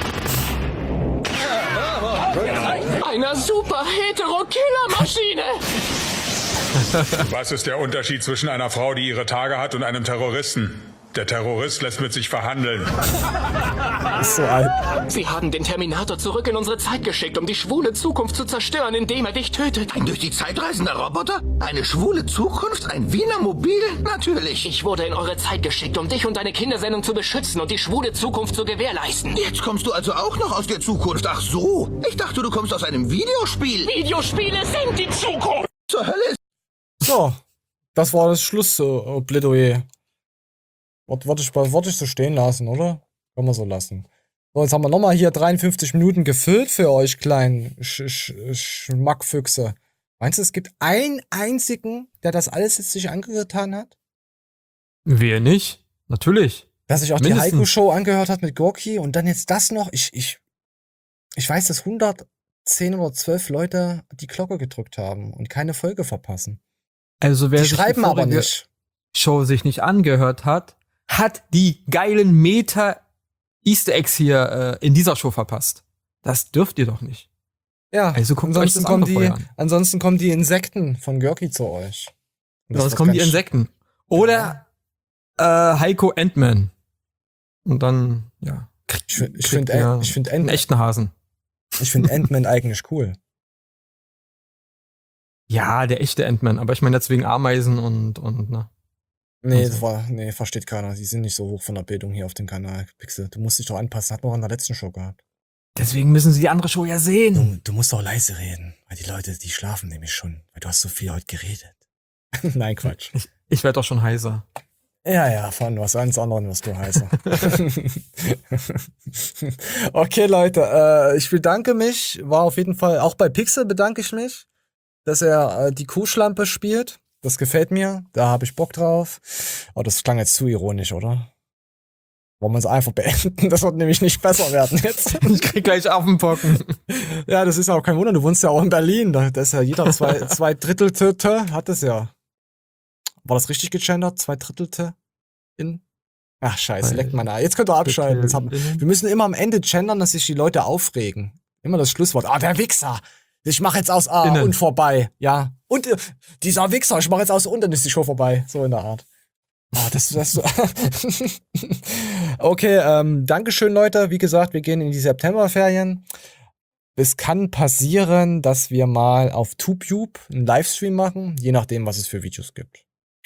Einer super hetero Killermaschine. Was ist der Unterschied zwischen einer Frau, die ihre Tage hat, und einem Terroristen? Der Terrorist lässt mit sich verhandeln. So alt. Sie haben den Terminator zurück in unsere Zeit geschickt, um die schwule Zukunft zu zerstören, indem er dich tötet. Ein durch die Zeit reisender Roboter? Eine schwule Zukunft? Ein Wiener Mobil? Natürlich. Ich wurde in eure Zeit geschickt, um dich und deine Kindersendung zu beschützen und die schwule Zukunft zu gewährleisten. Jetzt kommst du also auch noch aus der Zukunft. Ach so. Ich dachte, du kommst aus einem Videospiel. Videospiele sind die Zukunft. Zur Hölle ist... So. Das war das Schlussplädoyer. Wollte wollt ich, wollt ich so stehen lassen, oder? Können wir so lassen. So, jetzt haben wir nochmal hier dreiundfünfzig Minuten gefüllt für euch kleinen Sch Sch Schmackfüchse. Meinst du, es gibt einen einzigen, der das alles jetzt sich angetan hat? Wer nicht? Natürlich. Dass sich auch Mindestens. die Heiko-Show angehört hat mit Gorki und dann jetzt das noch. Ich, ich, ich weiß, dass hundertzehn oder zwölf Leute die Glocke gedrückt haben und keine Folge verpassen. Also wer Die sich schreiben die aber vorige nicht. Show sich nicht angehört hat, hat die geilen Meta-Easter Eggs hier äh, in dieser Show verpasst. Das dürft ihr doch nicht. Ja, Also guckt euch ansonsten das kommen, andere die, vorher an. ansonsten kommen die Insekten von Görki zu euch. Und das Sonst wird kommen die ganz sch- Insekten. Oder äh, Heiko Ant-Man. Und dann, ja. Ich find- ich kriegt find ihr Ant- ich find einen Ant- echten Hasen. Ich finde Ant-Man eigentlich cool. Ja, der echte Ant-Man. Aber ich meine deswegen Ameisen und, und, ne. Nee, Also. das war, nee, versteht keiner. Die sind nicht so hoch von der Bildung hier auf dem Kanal. Pixel, du musst dich doch anpassen. Hat man auch in der letzten Show gehabt. Deswegen müssen sie die andere Show ja sehen. Du, du musst auch leise reden, weil die Leute, die schlafen nämlich schon, weil du hast so viel heute geredet. Nein, Quatsch. Ich, ich werde doch schon heiser. Ja, ja, von was ganz anderem wirst du heißer. Okay, Leute, äh, ich bedanke mich. War auf jeden Fall, auch bei Pixel bedanke ich mich, dass er äh, die Kuhschlampe spielt. Das gefällt mir, da habe ich Bock drauf. Aber das klang jetzt zu ironisch, oder? Wollen wir es einfach beenden? Das wird nämlich nicht besser werden jetzt. Ich krieg gleich Affenpocken. Ja, das ist ja auch kein Wunder. Du wohnst ja auch in Berlin. Da ist ja jeder zwei, zwei Drittelte hat es ja. War das richtig gegendert? Zwei Drittelte in? Ach, scheiße, leckt man da. Jetzt könnt ihr abschalten. Jetzt haben, wir müssen immer am Ende gendern, dass sich die Leute aufregen. Immer das Schlusswort. Ah, der Wichser. Ich mach jetzt aus A Innen. Und vorbei. Ja. Und äh, dieser Wichser, ich mach jetzt aus und dann ist die Show vorbei. So in der Art. Ah, das, das Okay, ähm, Dankeschön, Leute. Wie gesagt, wir gehen in die Septemberferien. Es kann passieren, dass wir mal auf TubeTube einen Livestream machen, je nachdem, was es für Videos gibt.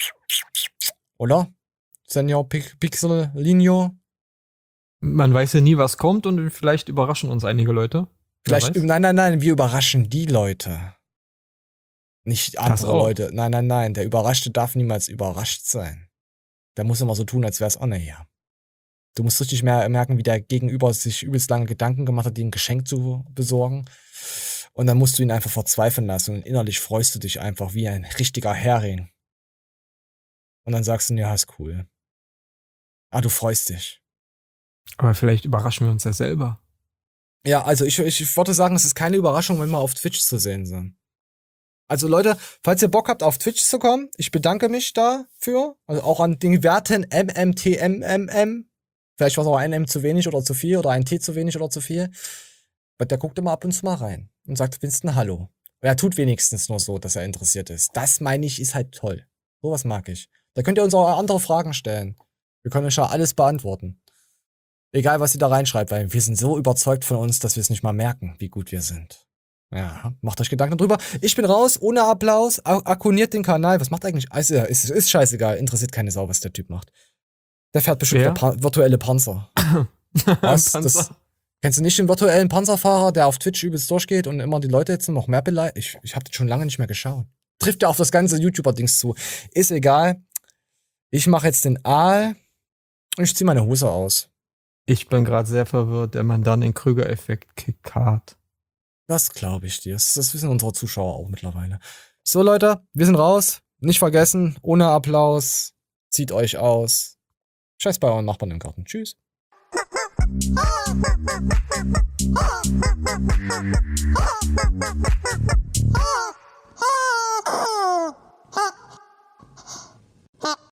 Oder? Senior Pixel Linio? Man weiß ja nie, was kommt und vielleicht überraschen uns einige Leute. Vielleicht, nein, nein, nein, wir überraschen die Leute. Nicht andere Leute. Nein, nein, nein, der Überraschte darf niemals überrascht sein. Der muss immer so tun, als wäre es auch nicht hier. Du musst richtig mehr merken, wie der Gegenüber sich übelst lange Gedanken gemacht hat, dir ein Geschenk zu besorgen. Und dann musst du ihn einfach verzweifeln lassen und innerlich freust du dich einfach wie ein richtiger Hering. Und dann sagst du, ja, ist cool. Ah, du freust dich. Aber vielleicht überraschen wir uns ja selber. Ja, also ich, ich würde sagen, es ist keine Überraschung, wenn wir auf Twitch zu sehen sind. Also Leute, falls ihr Bock habt, auf Twitch zu kommen, ich bedanke mich dafür. Also auch an den werten M M T M M M. Vielleicht war es auch ein M zu wenig oder zu viel oder ein T zu wenig oder zu viel. Aber der guckt immer ab und zu mal rein und sagt Winston Hallo. Er tut wenigstens nur so, dass er interessiert ist. Das, meine ich, ist halt toll. Sowas mag ich. Da könnt ihr uns auch andere Fragen stellen. Wir können euch ja alles beantworten. Egal, was ihr da reinschreibt, weil wir sind so überzeugt von uns, dass wir es nicht mal merken, wie gut wir sind. Ja, macht euch Gedanken drüber. Ich bin raus, ohne Applaus. Akkuniert den Kanal. Was macht eigentlich? Also, ist, ist scheißegal. Interessiert keine Sau, was der Typ macht. Der fährt bestimmt Wer? Pa- virtuelle Panzer. Was? Panzer. Das, kennst du nicht den virtuellen Panzerfahrer, der auf Twitch übelst durchgeht und immer die Leute jetzt noch mehr beleidigt? Ich, ich habe das schon lange nicht mehr geschaut. Trifft ja auf das ganze YouTuber-Dings zu. Ist egal. Ich mache jetzt den Aal und ich ziehe meine Hose aus. Ich bin gerade sehr verwirrt, der man dann den Krüger-Effekt kickt hart. Das glaube ich dir. Das, das wissen unsere Zuschauer auch mittlerweile. So, Leute, wir sind raus. Nicht vergessen, ohne Applaus. Zieht euch aus. Scheiß bei euren Nachbarn im Garten. Tschüss. Oh,